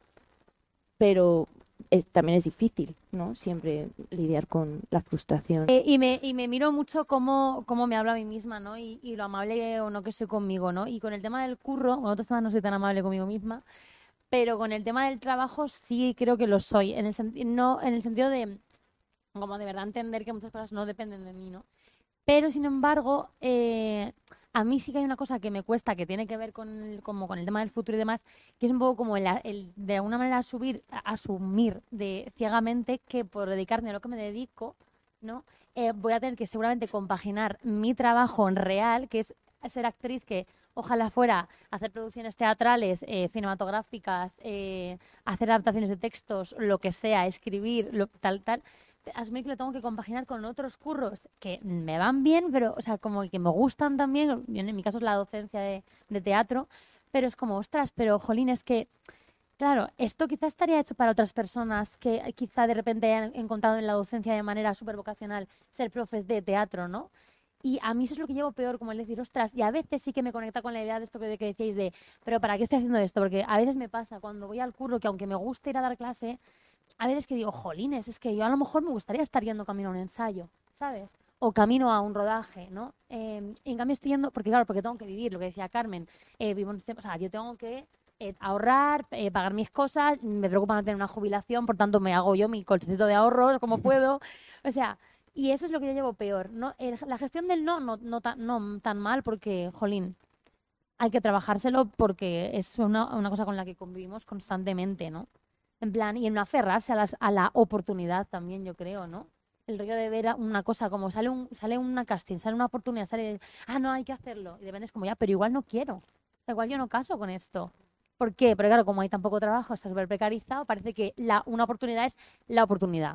pero es, también es difícil, ¿no? Siempre lidiar con la frustración.
Eh, y, me, y me miro mucho cómo, cómo me hablo a mí misma, ¿no? Y, y lo amable o no que soy conmigo, ¿no? Y con el tema del curro, con otros temas no soy tan amable conmigo misma, pero con el tema del trabajo sí creo que lo soy, en el, sen- no, en el sentido de, como de verdad entender que muchas cosas no dependen de mí, ¿no? Pero, sin embargo, eh, a mí sí que hay una cosa que me cuesta, que tiene que ver con el, como con el tema del futuro y demás, que es un poco como el, a- el de alguna manera subir, a- asumir de ciegamente que por dedicarme a lo que me dedico, ¿no? Eh, voy a tener que seguramente compaginar mi trabajo en real, que es ser actriz, que ojalá fuera hacer producciones teatrales, eh, cinematográficas, eh, hacer adaptaciones de textos, lo que sea, escribir, lo, tal, tal asumir que lo tengo que compaginar con otros curros que me van bien, pero, o sea, como que me gustan también. En mi caso es la docencia de, de teatro, pero es como, ostras, pero jolín, es que, claro, esto quizás estaría hecho para otras personas que quizá de repente hayan encontrado en la docencia de manera súper vocacional ser profes de teatro, ¿no? Y a mí eso es lo que llevo peor, como el decir, ostras, y a veces sí que me conecta con la idea de esto que, que decíais de, pero ¿para qué estoy haciendo esto? Porque a veces me pasa cuando voy al curro que aunque me guste ir a dar clase, a veces que digo, jolines, es que yo a lo mejor me gustaría estar yendo camino a un ensayo, ¿sabes? O camino a un rodaje, ¿no? Eh, en cambio estoy yendo, porque claro, porque tengo que vivir, lo que decía Carmen, eh, vivo en este, o sea, yo tengo que eh, ahorrar, eh, pagar mis cosas, me preocupa no tener una jubilación, por tanto me hago yo mi colchoncito de ahorros como puedo, o sea, y eso es lo que yo llevo peor, ¿no? El- la gestión del no, no, no, tan, no tan mal porque, jolín, hay que trabajárselo porque es una, una cosa con la que convivimos constantemente, ¿no? En plan, y en no aferrarse a, las, a la oportunidad también, yo creo, ¿no? El rollo de ver a una cosa como sale un sale una casting, sale una oportunidad, sale, ah, no, hay que hacerlo. Y de repente es como, ya, pero igual no quiero. Igual yo no caso con esto. ¿Por qué? Porque claro, como hay tan poco trabajo, está súper precarizado, parece que la, una oportunidad es la oportunidad.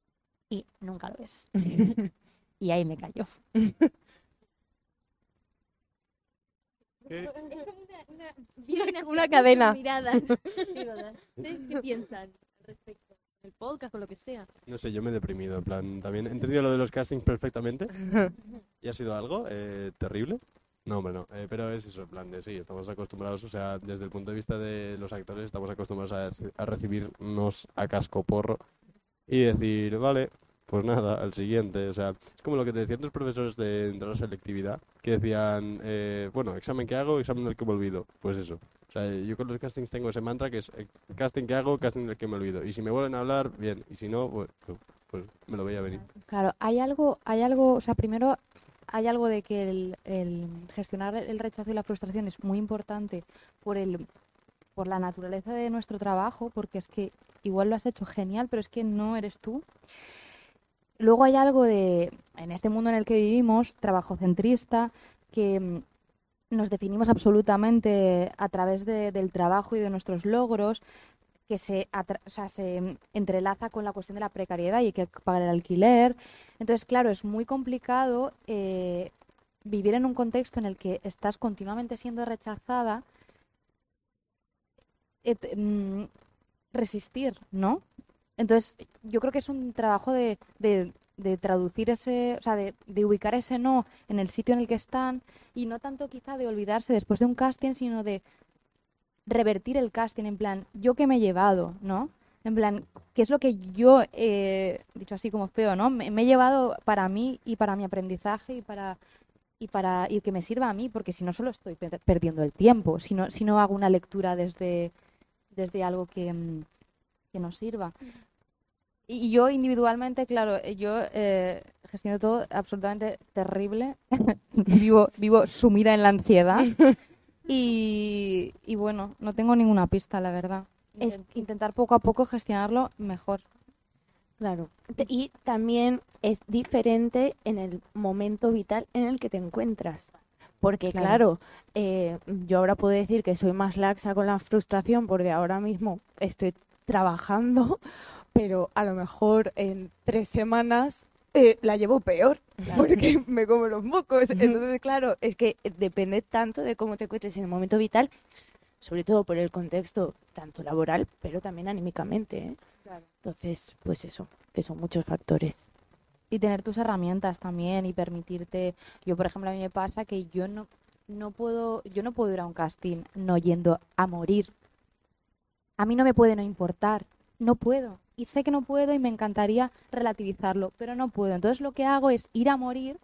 Y nunca lo es. Y ahí me callo.
¿Qué?
Vienen
Una
hacia mí
cadena.
sus miradas.
Sí, ¿verdad?
¿Ustedes qué piensan al respecto? El podcast o lo que sea.
No sé, yo me he deprimido, en plan, también he entendido lo de los castings perfectamente y ha sido algo eh, terrible. No, hombre, no, eh, pero es eso, en plan de sí, estamos acostumbrados, o sea, desde el punto de vista de los actores, estamos acostumbrados a, reci- a recibirnos a cascoporro y decir, vale, pues nada, al siguiente, o sea, es como lo que te decían tus profesores de entrar a selectividad, que decían, eh, bueno, examen que hago, examen del que me olvido, pues eso. O sea, yo con los castings tengo ese mantra que es eh, casting que hago, casting del que me olvido. Y si me vuelven a hablar, bien. Y si no, pues, pues, pues me lo voy a venir.
Claro, hay algo, hay algo, o sea, primero hay algo de que el, el gestionar el rechazo y la frustración es muy importante por el, por la naturaleza de nuestro trabajo, porque es que igual lo has hecho genial, pero es que no eres tú. Luego hay algo de, en este mundo en el que vivimos, trabajocentrista, que mm, nos definimos absolutamente a través de- del trabajo y de nuestros logros, que se, atra- o sea, se mm, entrelaza con la cuestión de la precariedad y hay que pagar el alquiler. Entonces, claro, es muy complicado eh, vivir en un contexto en el que estás continuamente siendo rechazada, et- mm, resistir, ¿no? Entonces, yo creo que es un trabajo de, de- de traducir ese, o sea, de, de ubicar ese no en el sitio en el que están y no tanto quizá de olvidarse después de un casting, sino de revertir el casting, en plan, ¿yo qué me he llevado, no? En plan, ¿qué es lo que yo, eh, dicho así como feo, ¿no? Me, me he llevado para mí y para mi aprendizaje y para y para y que me sirva a mí, porque si no solo estoy per- perdiendo el tiempo, si no, si no hago una lectura desde, desde algo que, mm, que nos sirva. Y y yo individualmente, claro, eh, yo eh, gestiono todo absolutamente terrible. Vivo, vivo sumida en la ansiedad. Y, y bueno, no tengo ninguna pista, la verdad.
Es-
Intent- intentar poco a poco gestionarlo mejor.
Claro. Te- Y también es diferente en el momento vital en el que te encuentras. Porque,
Claro.
claro, eh, yo ahora puedo decir que soy más laxa con la frustración porque ahora mismo estoy trabajando, pero a lo mejor en tres semanas eh, la llevo peor porque me como los mocos. Entonces, claro, es que depende tanto de cómo te encuentres en el momento vital. sobre todo por el contexto tanto laboral, pero también anímicamente, ¿eh?
Claro.
Entonces, pues eso, que son muchos factores.
Y tener tus herramientas también y permitirte... Yo, por ejemplo, a mí me pasa que yo no, no puedo, yo no puedo ir a un casting no yendo a morir. A mí no me puede no importar. No puedo. Y sé que no puedo y me encantaría relativizarlo, pero no puedo. Entonces lo que hago es ir a morir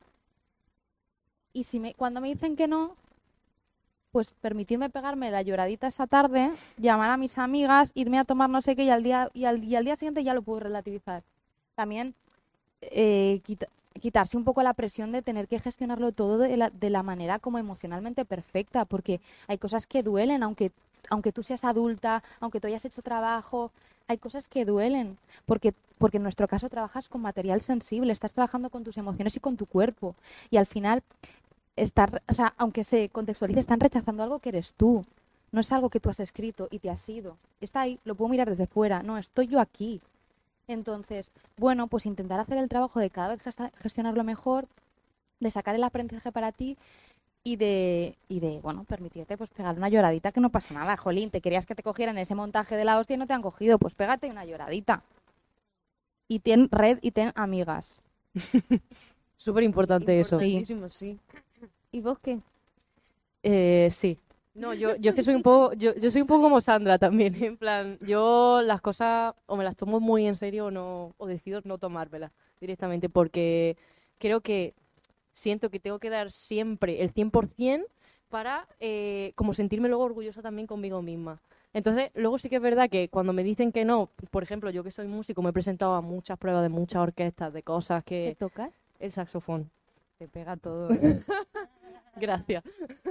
y si me, cuando me dicen que no, pues permitirme pegarme la lloradita esa tarde, llamar a mis amigas, irme a tomar no sé qué y al día, y al, y al día siguiente ya lo puedo relativizar. También eh, quita- quitarse un poco la presión de tener que gestionarlo todo de la, de la manera como emocionalmente perfecta, porque hay cosas que duelen, aunque, aunque tú seas adulta, aunque tú hayas hecho trabajo, hay cosas que duelen, porque, porque en nuestro caso trabajas con material sensible, estás trabajando con tus emociones y con tu cuerpo, y al final, estar, o sea, aunque se contextualice, están rechazando algo que eres tú, no es algo que tú has escrito y te has ido, está ahí, lo puedo mirar desde fuera, no, estoy yo aquí. Entonces, bueno, pues intentar hacer el trabajo de cada vez gesta- gestionarlo mejor, de sacar el aprendizaje para ti y de, y de, bueno, permitirte pues pegar una lloradita que no pasa nada, jolín, te querías que te cogieran ese montaje de la hostia y no te han cogido, pues pégate una lloradita. Y ten red y ten amigas.
Súper importante eso.
Importantísimo, sí. ¿Y vos qué?
Eh, sí. No, yo, yo es que soy un poco, yo, yo soy un poco como Sandra también, en plan, yo las cosas o me las tomo muy en serio o no, o decido no tomármelas directamente, porque creo que siento que tengo que dar siempre el cien por ciento para eh, como sentirme luego orgullosa también conmigo misma. Entonces, luego sí que es verdad que cuando me dicen que no, por ejemplo, yo que soy músico, me he presentado a muchas pruebas de muchas orquestas, de cosas
¿Qué
que...
tocas?
El saxofón.
Te pega todo. ¿eh?
Gracias.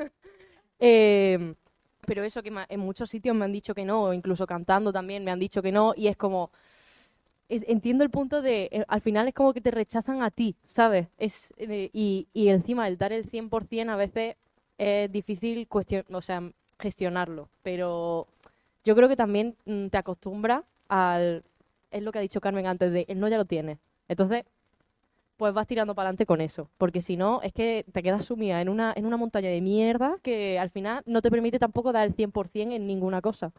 Eh, pero eso que ma- en muchos sitios me han dicho que no, o incluso cantando también me han dicho que no, y es como, es- entiendo el punto de, eh, al final es como que te rechazan a ti, ¿sabes? Es, eh, y, y encima el dar el cien por ciento a veces es difícil cuestion o sea, gestionarlo, pero yo creo que también mm, te acostumbras al, es lo que ha dicho Carmen antes de, el no ya lo tienes. Entonces, pues vas tirando para adelante con eso, porque si no, es que te quedas sumida en una, en una montaña de mierda que al final no te permite tampoco dar el cien por ciento en ninguna cosa.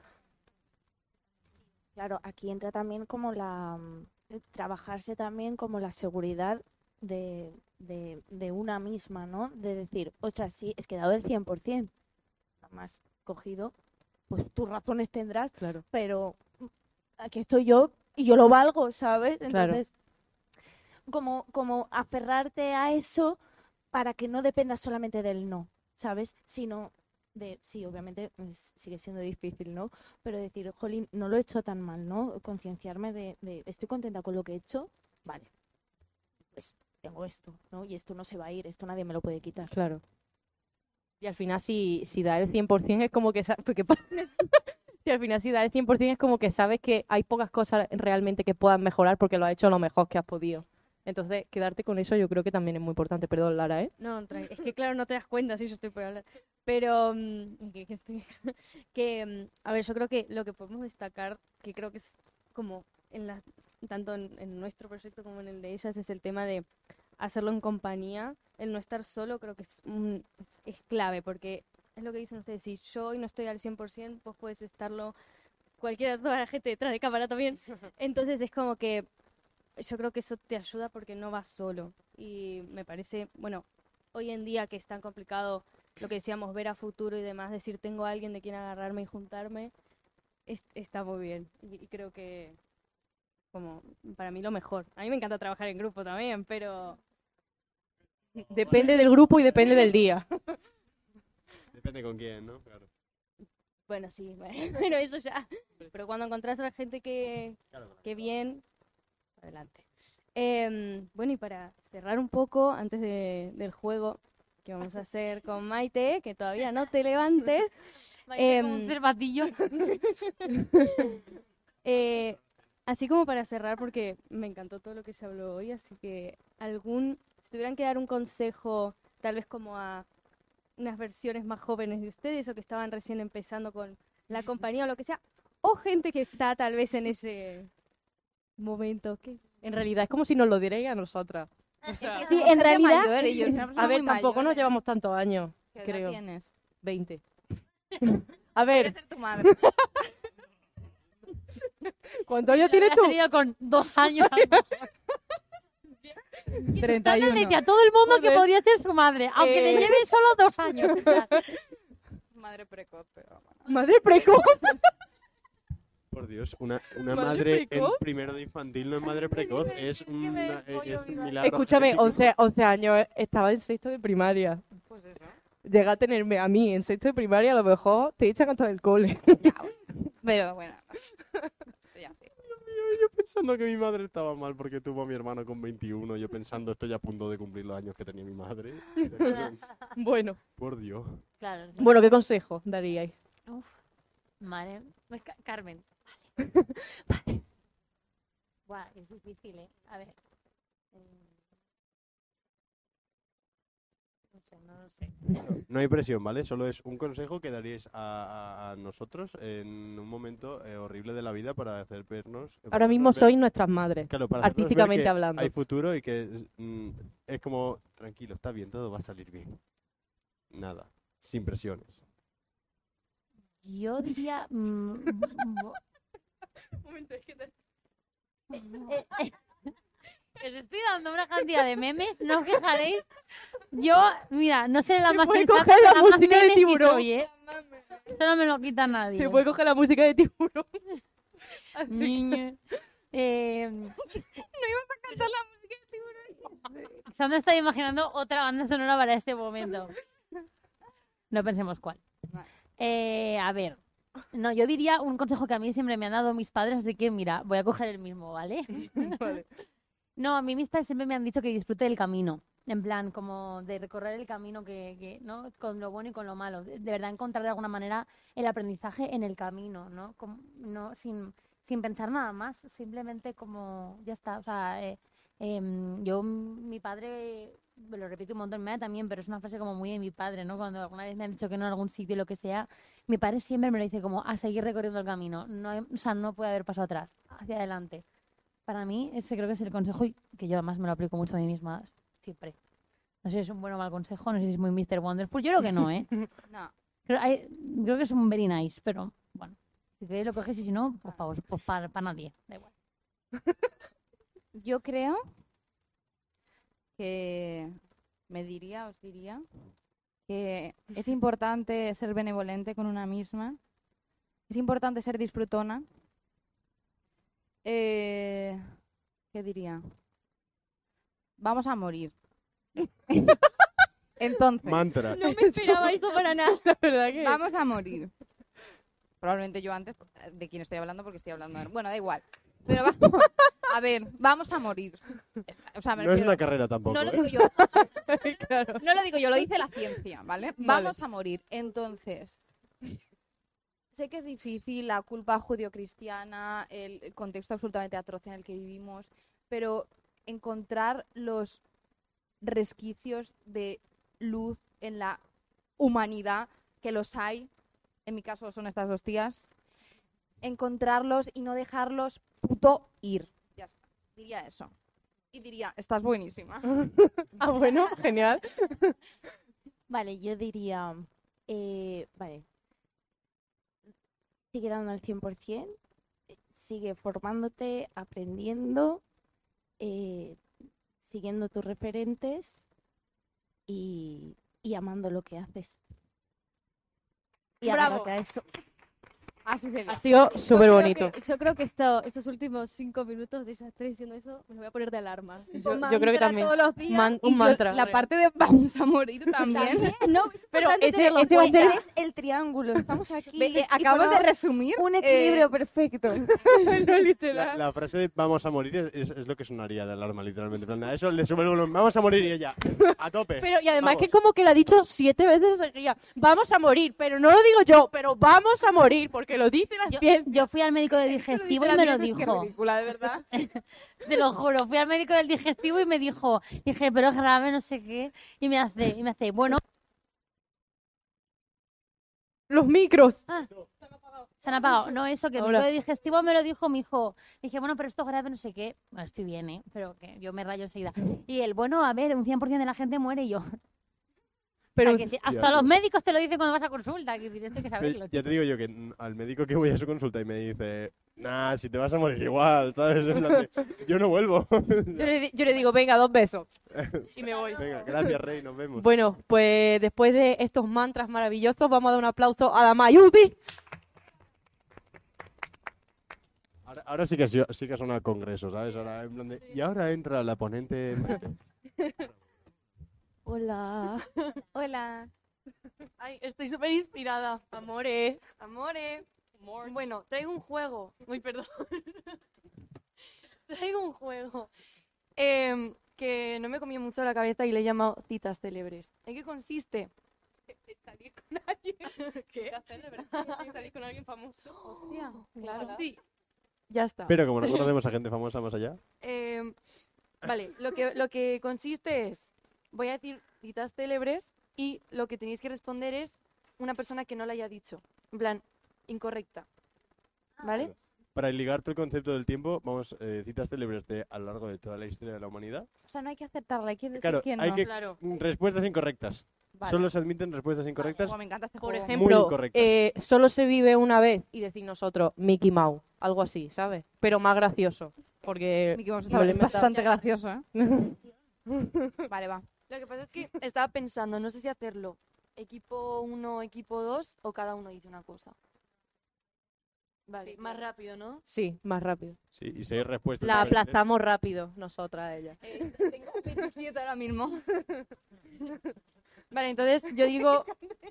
Claro, aquí entra también como la, mm, el trabajarse también como la seguridad de, de, de una misma, ¿no? De decir, ostras, sí, es que he dado el cien por ciento, jamás cogido, pues tus razones tendrás,
Claro.
pero mm, aquí estoy yo y yo lo valgo, ¿sabes?
Claro.
Entonces, como, como aferrarte a eso para que no dependa solamente del no, ¿sabes? Sino de, sí, obviamente es- sigue siendo difícil, ¿no? Pero decir, jolín, no lo he hecho tan mal, ¿no? Concienciarme de, de, estoy contenta con lo que he hecho, vale, pues tengo esto, ¿no? Y esto no se va a ir, esto nadie me lo puede quitar.
Claro. Y al final si, si da el cien por ciento es como que... sa- ¿Qué pasa? Si al final si da el cien por ciento es como que sabes que hay pocas cosas realmente que puedan mejorar porque lo has hecho lo mejor que has podido. Entonces, quedarte con eso yo creo que también es muy importante. Perdón, Lara, ¿eh?
No, tranqui- es que claro, no te das cuenta si yo estoy por hablar. Pero, mm, que, que estoy- que, mm, a ver, yo creo que lo que podemos destacar, que creo que es como en la, tanto en, en nuestro proyecto como en el de ellas, es el tema de hacerlo en compañía, el no estar solo, creo que es, un- es, es clave, porque es lo que dicen ustedes, si yo hoy no estoy al cien por ciento, vos puedes estarlo, cualquiera, toda la gente detrás de cámara también. Entonces es como que yo creo que eso te ayuda porque no vas solo. Y me parece, bueno, hoy en día que es tan complicado lo que decíamos, ver a futuro y demás, decir tengo a alguien de quien agarrarme y juntarme, es- está muy bien. Y, y creo que, como, para mí lo mejor. A mí me encanta trabajar en grupo también, pero
Depende del grupo y depende del día.
Depende con quién, ¿no? Claro.
bueno, sí, bueno, eso ya. Pero cuando encontrás a la gente que, que bien, adelante. Em, bueno, y para cerrar un poco, antes de- del juego que vamos a hacer con Maite, que todavía no te levantes,
Bailé como un
Em,
cervatillo.
eh, así como para cerrar, porque me encantó todo lo que se habló hoy, así que algún, si tuvieran que dar un consejo, tal vez como a unas versiones más jóvenes de ustedes o que estaban recién empezando con la compañía o lo que sea, o gente que está tal vez en ese momento, ¿qué?
En realidad es como si nos lo dierais a nosotras. O sea,
Sí, en realidad,
a ver, tampoco nos llevamos tantos años,
¿Qué edad
creo.
tienes?
veinte. A
Quiere
ver,
ser tu madre.
¿cuántos años
La
tienes
había
tú?
tenido con dos años. a lo mejor.
treinta y
Sandra le
uno.
dice a todo el mundo que
Joder.
podría ser su madre, aunque
Eh.
le lleve solo dos años. en plan.
Madre precoz, pero bueno.
Madre precoz.
Por Dios, una, una
¿Madre
madre en
precoz?
primero de infantil no es madre precoz, es, una,
me voy a
es un
olvidar.
milagro
Escúchame,
genético.
once, once años, estaba en sexto de primaria.
Pues eso.
Llega a tenerme a mí en sexto de primaria, a lo mejor te echan hasta del cole.
Pero bueno. Ya sí.
Yo pensando que mi madre estaba mal porque tuvo a mi hermano con veintiuno, yo pensando estoy a punto de cumplir los años que tenía mi madre.
Bueno.
Por Dios.
Claro. sí.
Bueno, ¿qué consejo daríais?
Uf, madre. Pues, Ca- Carmen.
Vale.
Buah, es difícil, ¿eh? A ver. eh, No sé, no lo sé.
No hay presión, ¿vale? Solo es un consejo que daríais a, a- a nosotros en un momento eh, horrible de la vida para hacer vernos. eh,
Ahora mismo
hacernos ver-
sois nuestras madres.
Claro, para hacernos ver
artísticamente
que
hablando.
hay futuro y que es, mm, es como, tranquilo, está bien, todo va a salir bien. Nada, sin presiones.
Yo diría. mm, bo- Eh, eh, Os estoy dando una cantidad de memes, no os quejaréis. Yo, mira, no seré la
Se
más
puede
sensata,
coger la
la más
música de
memes sí
Tiburón.
soy, ¿eh? Eso no me lo quita nadie.
Se puede coger la música de tiburón. Así que-
Niño. Eh, no ibas a cantar la música de tiburón. Sandra está imaginando otra banda sonora para este momento. No pensemos cuál.
Vale.
Eh, a ver. No, yo diría un consejo que a mí siempre me han dado mis padres, así que mira, voy a coger el mismo, ¿vale?
Vale.
No, a mí mis padres siempre me han dicho que disfrute del camino. En plan, como de recorrer el camino que, que, ¿no? Con lo bueno y con lo malo. De, de verdad encontrar de alguna manera el aprendizaje en el camino, ¿no? Como- no sin, sin pensar nada más, simplemente como, ya está. O sea, eh, em, yo, mm, mi padre, me lo repito un montón, mi madre también, pero es una frase como muy de mi padre, ¿no? Cuando alguna vez me han dicho que no en algún sitio, lo que sea, mi padre siempre me lo dice como a seguir recorriendo el camino. No hay- o sea, no puede haber paso atrás, hacia adelante. Para mí, ese creo que es el consejo y que yo además me lo aplico mucho a mí misma siempre. No sé si es un buen o mal consejo, no sé si es muy míster Wonderful. Yo creo que no, ¿eh?
No.
Creo, hay- creo que es un very nice, pero bueno. Si queréis lo coges y si no, pues para pues pa, pa nadie. Da igual.
Yo creo que me diría, os diría, que es importante ser benevolente con una misma. Es importante ser disfrutona. Eh, ¿Qué diría? Vamos a morir. Entonces,
Mantra.
No me esperaba esto para nada.
La verdad que...
vamos a morir. Probablemente yo antes, ¿de quién estoy hablando? Porque estoy hablando... de- Bueno, da igual. Pero vamos, a ver, vamos a morir. Está- O sea, me
No es
refiero-
una carrera tampoco.
no lo
¿eh?
digo yo,
Claro.
no lo digo yo, lo dice la ciencia, ¿vale?
Vale.
Vamos a morir. Entonces, sé que es difícil, la culpa judio-cristiana, el contexto absolutamente atroz en el que vivimos, pero encontrar los resquicios de luz en la humanidad, que los hay, en mi caso son estas dos tías, encontrarlos y no dejarlos puto ir. Ya está, diría eso. Y diría, estás buenísima.
Ah, bueno, genial.
Vale, yo diría, eh, vale, sigue dando el cien por ciento, sigue formándote, aprendiendo, eh, siguiendo tus referentes y, y amando lo que haces. Y
Bravo.
agárrate a eso.
Así sería.
Ha sido súper
Yo creo
bonito.
que- Yo creo que esto, estos últimos cinco minutos de esas tres diciendo eso, me lo voy a poner de alarma.
Yo-
Un
yo creo que
mantra
también.
Todos los días.
Man-
Y
un
yo-
mantra.
La parte de vamos a morir también.
No, es
Pero
importante
ese,
tenerlo en
ese va a
cuenta.
ser...
¿Ves el triángulo? Estamos aquí.
Ve, eh,
y
acabas de
formamos
resumir
un
eh,
equilibrio perfecto.
no,
La,
literal.
la frase de vamos a morir es, es- es lo que sonaría de alarma, literalmente. En plan, a eso le sube el volumen, vamos a morir y ella, a tope.
Pero, y además
Vamos.
que como que lo ha dicho siete veces seguida. Vamos a morir, pero no lo digo yo, pero vamos a morir, porque lo dice la
Yo,
ciencia.
yo fui al médico del digestivo y
La
me lo
tienes que
dijo.
ridícula, de verdad.
Te lo juro, fui al médico del digestivo y me dijo, dije, pero es grave, no sé qué. Y me hace, y me hace, bueno,
Los micros.
se han apagado. No, eso, que el
Ahora.
médico del digestivo me lo dijo, me dijo, dije, bueno, pero esto es grave, no sé qué. Bueno, estoy bien, ¿eh? Pero que yo me rayo enseguida. Y él, bueno, a ver, un cien por ciento de la gente muere y yo.
Pero
O sea, que si- hasta
Hostia,
los
tío.
médicos te lo dicen cuando vas a consulta. Que tienes que
Pero
saberlo.
ya te digo yo que mm, al médico que voy a su consulta y me dice, nah, si te vas a morir igual, ¿sabes? En plan de, yo no vuelvo.
yo le, di- yo le digo, venga, dos besos. Y me voy.
Venga, gracias, Rey, nos vemos.
Bueno, pues después de estos mantras maravillosos, vamos a dar un aplauso a la Mayuti.
Ahora, ahora sí que sí, sí que suena a congreso, ¿sabes? Ahora, en plan de, y ahora entra la ponente.
Hola.
Hola.
Ay, estoy súper inspirada. Amore. Amore. Bueno, traigo un juego. Uy, perdón. Traigo un juego em, que no me comía mucho la cabeza y le he llamado citas célebres. ¿En qué consiste? Salir con alguien. ¿Qué? Salir con alguien famoso.
Hostia,
Claro,
claro.
sí. Ya está.
Pero como no conocemos a gente famosa más allá.
Em, vale, lo que, lo que consiste es, voy a decir citas célebres y lo que tenéis que responder es una persona que no la haya dicho. En plan, incorrecta. ¿Vale?
Para ligar todo el concepto del tiempo, vamos, eh, citas célebres de a lo largo de toda la historia de la humanidad.
O sea, no hay que acertarla, hay que decir
Claro,
quién
hay
no.
que-
Claro.
Mm, Respuestas incorrectas.
Vale.
Solo se admiten respuestas
Vale,
incorrectas.
buah, me encanta este
Por
juego.
ejemplo,
incorrectas.
eh, solo se vive una vez y decir nosotros Mickey Mouse, algo así, ¿sabes? Pero más gracioso, porque
Mickey Mouse
me
está
lo he inventado.
bastante gracioso, ¿eh? Vale, va.
Lo que pasa es que estaba pensando, no sé si hacerlo equipo uno, equipo dos o cada uno dice una cosa. Vale, más rápido, ¿no? Sí, más rápido.
Sí, y seis respuestas.
La
diferentes.
aplastamos rápido, nosotras, ella.
Tengo veintisiete ahora mismo.
Vale, entonces yo digo.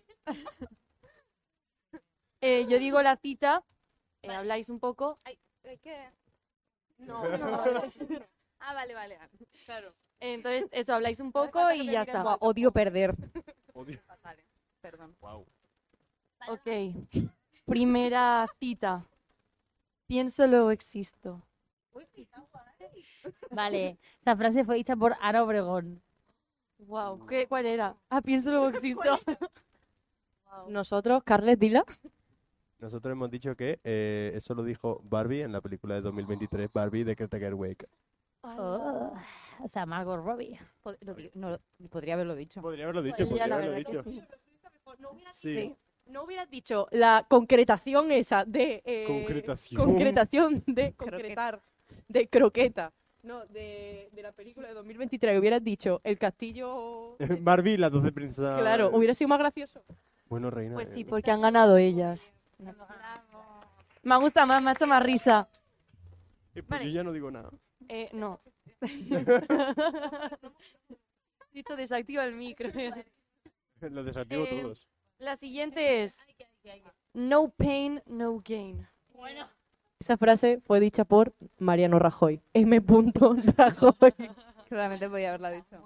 Eh, yo digo la cita, eh, habláis un poco.
¿Qué?
No, no.
Ah, vale, vale.
Claro. Entonces, eso, habláis un poco y ya está.
Buah, odio perder.
Odio.
Vale, perdón.
Guau.
Ok. Primera cita. Pienso, luego existo.
Vale, esa frase fue dicha por Ana Obregón.
Wow, ¿qué, ¿cuál era? Ah, pienso, luego existo. Nosotros, Carles, dila.
Nosotros hemos dicho que eh, eso lo dijo Barbie en la película de dos mil veintitrés, Barbie de Greta Gerwig.
Oh, o sea, Margot Robbie.
Pod- lo di- no, podría haberlo dicho.
Podría haberlo dicho,
Ella,
podría
la
haberlo
verdad que
dicho.
sí. No hubieras,
Sí.
sí. No hubieras dicho la concretación esa de... eh,
Concretación.
concretación de concretar. De croqueta. No, de, de la película de dos mil veintitrés. Hubieras dicho el castillo...
Barbie y las doce princesas.
Claro, hubiera sido más gracioso.
Bueno, reina.
Pues
eh,
sí, porque han ganado ellas. Me gusta más, me ha hecho más risa.
eh, pues
vale.
yo ya no digo nada.
Eh, no. Dicho, desactiva el micro.
Lo desactivo
Eh,
todos.
La siguiente es no pain, no gain.
Bueno.
Esa frase fue dicha por Mariano Rajoy. M. Rajoy.
Claramente podía haberla dicho.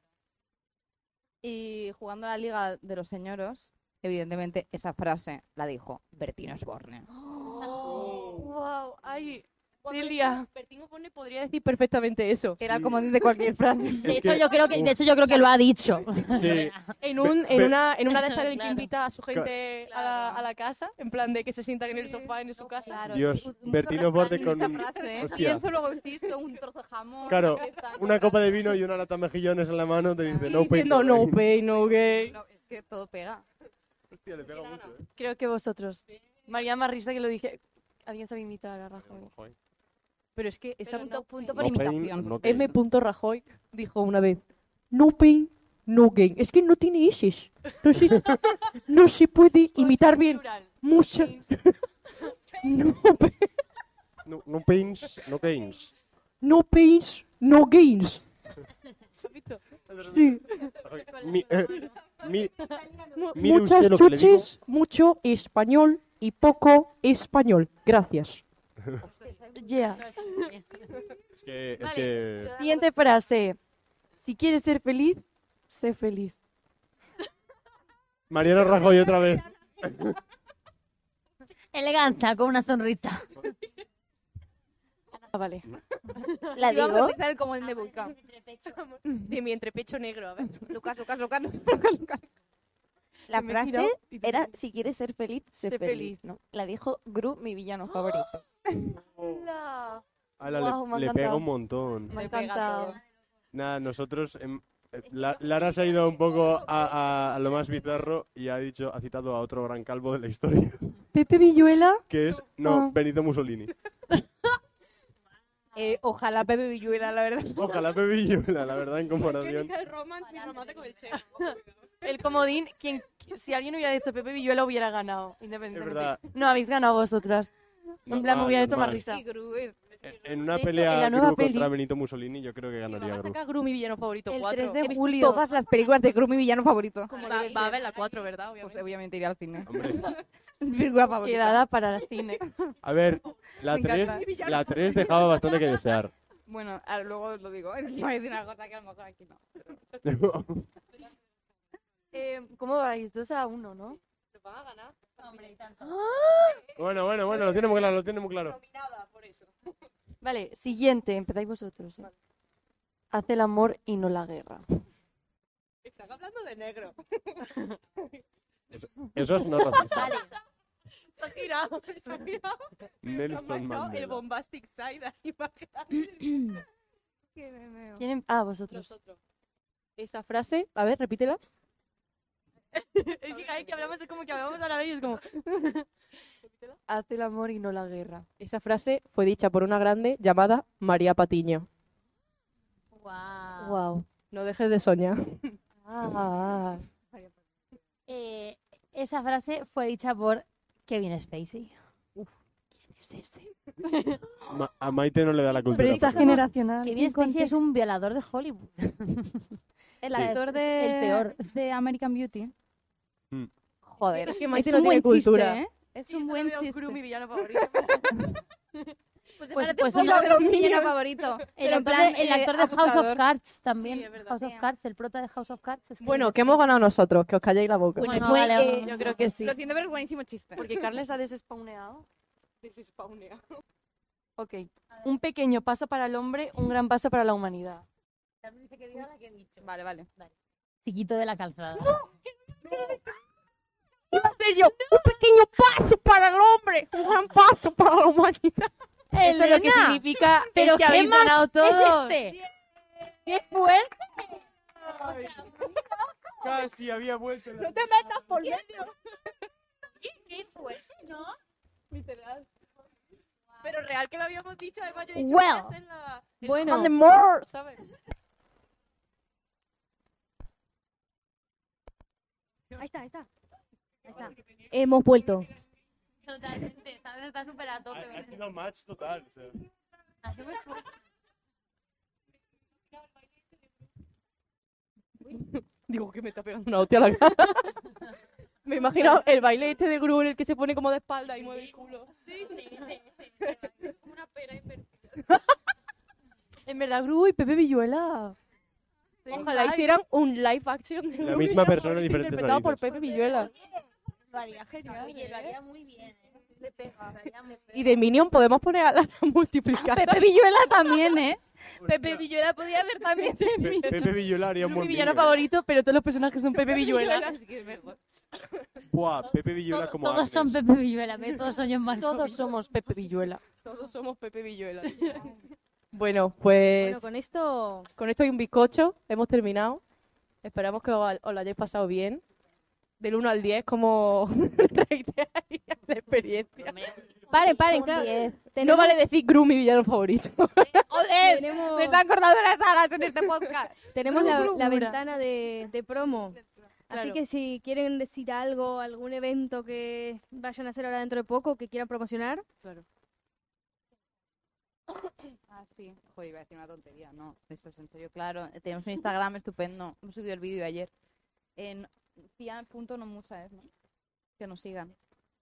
Y jugando a la Liga de los Señoros, evidentemente esa frase la dijo Bertino Osborne.
Wow, ay, Celia. Bertín Osborne podría decir perfectamente eso.
Era
Sí.
como dice cualquier frase.
De
Es
hecho,
que-
yo creo que,
uf.
de hecho, yo creo que lo ha dicho.
Sí.
En, un, en,
Be-
una, en una de estas en el que
Claro.
invita a su gente a, la,
Claro.
a la casa, en plan de que se sientan en el sofá en su casa.
Claro,
Dios,
un- un
Bertino
refrán
Osborne
y
con
esa
un-
frase, ¿eh?
hostia.
Pienso, luego existo, un trozo de jamón.
Claro,
una fiesta,
Una
no,
copa de vino y una lata de mejillones en la mano te dice no pain,
Diciendo no
gain".
pain, no gain.
no, es que todo pega.
Hostia, le pega mucho, eh.
Creo que vosotros. María más risa que lo dije. Alguien sabe imitar a Rajoy.
Joder.
Pero es que esa
Punto, punto
No
por
pain,
imitación.
no gain.
M. Rajoy dijo una vez, no pain, no gain. Es que no tiene isis. Entonces, no se puede imitar bien. Mucha... No, pa-
No, no pains, no gains.
no pains, no gains. Sí.
Mi- eh, mi-
Mu-
Mire
Muchas
usted lo que le digo.
chuches, mucho español y poco español. Gracias. Yeah.
es que, es
Vale.
que
Siguiente frase. Si quieres ser feliz, sé feliz.
Mariano Rajoy otra vez.
Elegancia, con una sonrisa.
Ah, vale.
¿La
Iba a
digo?
utilizar el comodín de Vulcan.
De mi entrepecho negro, a ver.
Lucas, Lucas, Lucas, Lucas, Lucas.
La
Me he
frase
girado y te-
era, si quieres ser feliz, sé,
Sé
feliz.
feliz.
¿no? La dijo Gru, mi villano favorito.
Hola.
Ala,
Guau, me
le,
ha
le pega
encantado.
un montón.
Me ha
Le pega
encantado.
todo.
Nada, nosotros, em, eh, La- Lara se ha ido un poco a, a- a lo más bizarro y ha dicho, ha citado a otro gran calvo de la historia,
Pepe Villuela.
que es, no,
Ah.
Benito Mussolini.
Eh, ojalá Pepe Villuela, la verdad.
Ojalá Pepe Villuela, la verdad, en comparación.
El comodín, quien, si alguien hubiera dicho Pepe Villuela hubiera ganado,
Es
independientemente.
verdad.
No, habéis ganado vosotras. En plan, me
Normal,
hubiera hecho más
normal.
risa.
Y Gru es-
En- En una
De hecho,
pelea
en la nueva
Gru
peli-
contra Benito Mussolini, yo creo que
Van
ganaría
a
Gru.
sacar Gru, mi villano favorito,
El
cuatro.
tres de
He visto
julio.
todas las películas de Gru, mi villano favorito.
Como
Va-
debe
va a
ser.
ver la cuatro, ¿verdad?
Pues
Obviamente.
obviamente iré al cine.
Hombre.
Mi película favorita.
Quedada para el cine.
A ver, la
Me
tres,
encanta.
la tres dejaba bastante que desear.
Bueno, ahora luego os lo digo. Es que voy a decir una cosa que a lo mejor aquí no.
Eh, ¿Cómo vais? Dos a uno, ¿no?
Bueno, bueno, bueno, lo tiene muy claro, lo tiene muy claro.
Vale, siguiente. Empezáis vosotros. ¿eh? Hace el amor y no la guerra.
Están hablando de negro.
Eso es no racista.
Vale.
Se ha girado, se ha girado.
Nelson Mandela.
bombastic side ahí para que-
¿Quién em- Ah, vosotros.
Nosotros. Esa frase, a ver, repítela.
Es que cada vez que hablamos es como que hablamos a la vez y es como... Hace el amor y no la guerra.
Esa frase fue dicha por una grande llamada María Patiño.
Guau.
Wow.
No dejes de soñar.
Ah.
Eh, esa frase fue dicha por Kevin Spacey.
¿Quién es ese?
Ma- a Maite no le da la cultura.
Brecha
por favor.
generacional.
Kevin
sin
Spacey es
contexto.
un violador de Hollywood.
El
Sí.
actor
Es
de,
el peor.
de American Beauty.
Joder, es que Maite
es
no
un
tiene
buen
cultura.
chiste, ¿eh? Es un buen chiste.
mi villano favorito.
Pues,
Pues-
espérate
pues
un
una
poco
de
de
los
mi villano
míos.
favorito.
El
Pero en
actor,
plan,
de, el
eh,
actor de House of
abusador.
Cards también.
Sí, es verdad.
House of
Sí.
Cards, el prota de House of Cards. Es
Bueno,
Kevin
¿qué hemos
Spacey.
ganado nosotros? Que os calléis la boca.
Bueno,
Pues,
vale,
eh,
vamos.
Yo creo que sí.
Lo siento, pero es buenísimo chiste.
Porque Carles ha desespawneado. Ok. Un pequeño paso para el hombre, un gran paso para la humanidad.
Vale, vale.
Chiquito de la calzada.
Iba a ser yo, un pequeño paso para el hombre, un gran paso para la humanidad.
Eso lo que
Elena,
significa
pero
es que
¿qué
habéis ganado
match
todos.
es este? ¿Qué fue?
Casi había vuelto. la-
te metas por medio.
¿Qué fue? ¿No?
Literal. Pero real que lo habíamos dicho, además yo he dicho
Well,
que hacer la... el
bueno.
on the more, ¿sabes?
Ahí está, ahí está. Ahí está. Hemos vuelto.
Totalmente, ¿sabes? Está súper a tope.
Ha, ha sido match total. o sea.
Ha sido muy fuerte.
Digo que me está pegando una hostia a la cara. Me imagino el baile este de Gru en el que se pone como de espalda y mueve el culo.
Sí, sí, sí, sí.
Una pera invertida.
En verdad, Gru y Pepe Villuela.
Ojalá hicieran un live action de
La
Gru
misma
Villar,
persona, diferentes
interpretado por
narices.
Pepe Villuela.
Lo haría genial.
Oye, lo haría muy bien. ¿eh? Le pega, lo haría muy bien.
Y de Minion podemos poner a la multiplicar.
Pepe Villuela también, ¿eh? Pepe Villuela podía hacer también.
Pe- Pepe Villuela haría un
Es mi
buen
villano
vídeo.
favorito, pero todos los personajes son Pepe Villuela.
Buah, Pepe Villuela
Todo-
como
todos son
Agnes.
Pepe Villuela, ¿ves? Todos son John Malkovich.
Todos somos Pepe Villuela.
Todos somos Pepe Villuela. Bueno, pues
Bueno, con esto
con esto hay un bizcocho. Hemos terminado. Esperamos que os, os lo hayáis pasado bien. Del uno al diez, como reiteraría la experiencia.
Paren, paren, claro.
No
Tenemos,
vale decir Gru, mi villano favorito.
¡Joder!
tenemos,
Me están cortando las alas en este podcast.
tenemos la, la
Locura.
ventana de, de promo. Así
Claro.
que si quieren decir algo, algún evento que vayan a hacer ahora dentro de poco, que quieran promocionar,
Ah, sí. Joder, iba a decir una tontería. No, eso es en serio. Claro, tenemos un Instagram estupendo. Hemos subido el vídeo ayer. En cia punto nomusa es, ¿no? Que nos sigan.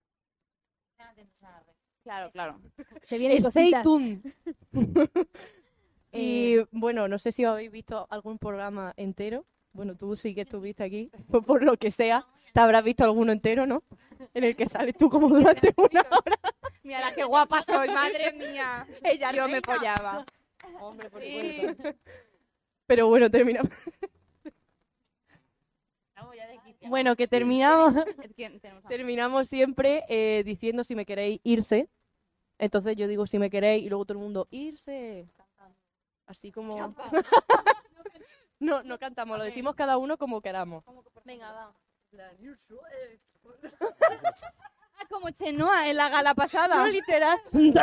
Claro, claro.
se vienen
Stay
cositas.
tuned. y
Eh,
bueno, no sé si habéis visto algún programa entero. Bueno, tú sí que estuviste aquí, por, por lo que sea. Te habrás visto alguno entero, ¿no? En el que sales tú como durante una hora.
Mira la que guapa soy, madre mía.
Ella
Yo me follaba.
Hombre, por supuesto. Pero bueno, terminamos.
Bueno, que terminamos.
Es que tenemos hambre.
Terminamos siempre eh, diciendo si me queréis irse. Entonces yo digo si me queréis y luego todo el mundo irse. Así como... No, no cantamos, lo decimos cada uno como queramos.
Venga, va.
Ah, como Chenoa en la gala pasada.
No, literal.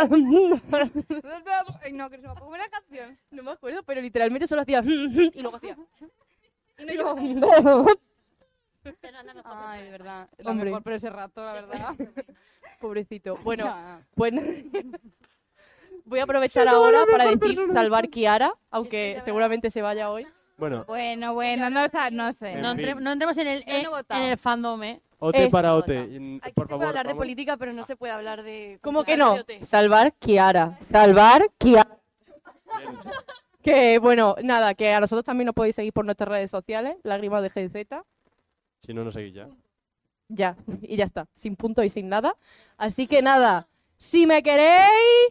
Ay, no, que se me pongo la canción.
No me acuerdo, pero literalmente solo hacía y luego hacía.
Y no
y
yo.
luego-
Ay, de verdad. La
Hombre.
mejor por ese rato, la verdad.
Pobrecito. Bueno,
Ya.
pues voy a aprovechar ahora para decir salvar Kiara, aunque seguramente se vaya hoy.
Bueno,
Bueno, bueno, no, sa- no sé.
En
No,
fin.
entre- no entremos en el,
Yo no he
en,
votado.
en el fandom, ¿eh?
Ote
Eh,
para
no,
Ote.
no.
y,
Aquí
Por
se puede
favor,
hablar de
vamos-
política, pero no se puede hablar de...
¿Cómo que
concursos
no?
de O T.
Salvar Kiara. Salvar Kiara.
Bien dicho.
Que bueno, nada, que a nosotros también nos podéis seguir por nuestras redes sociales, Lágrimas de G Z.
Si no, no seguís ya.
Ya, y ya está, sin punto y sin nada. Así que nada, si me queréis...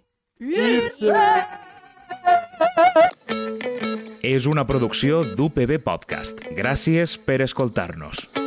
És una producció d'U P B Podcast. Gràcies per escoltar-nos.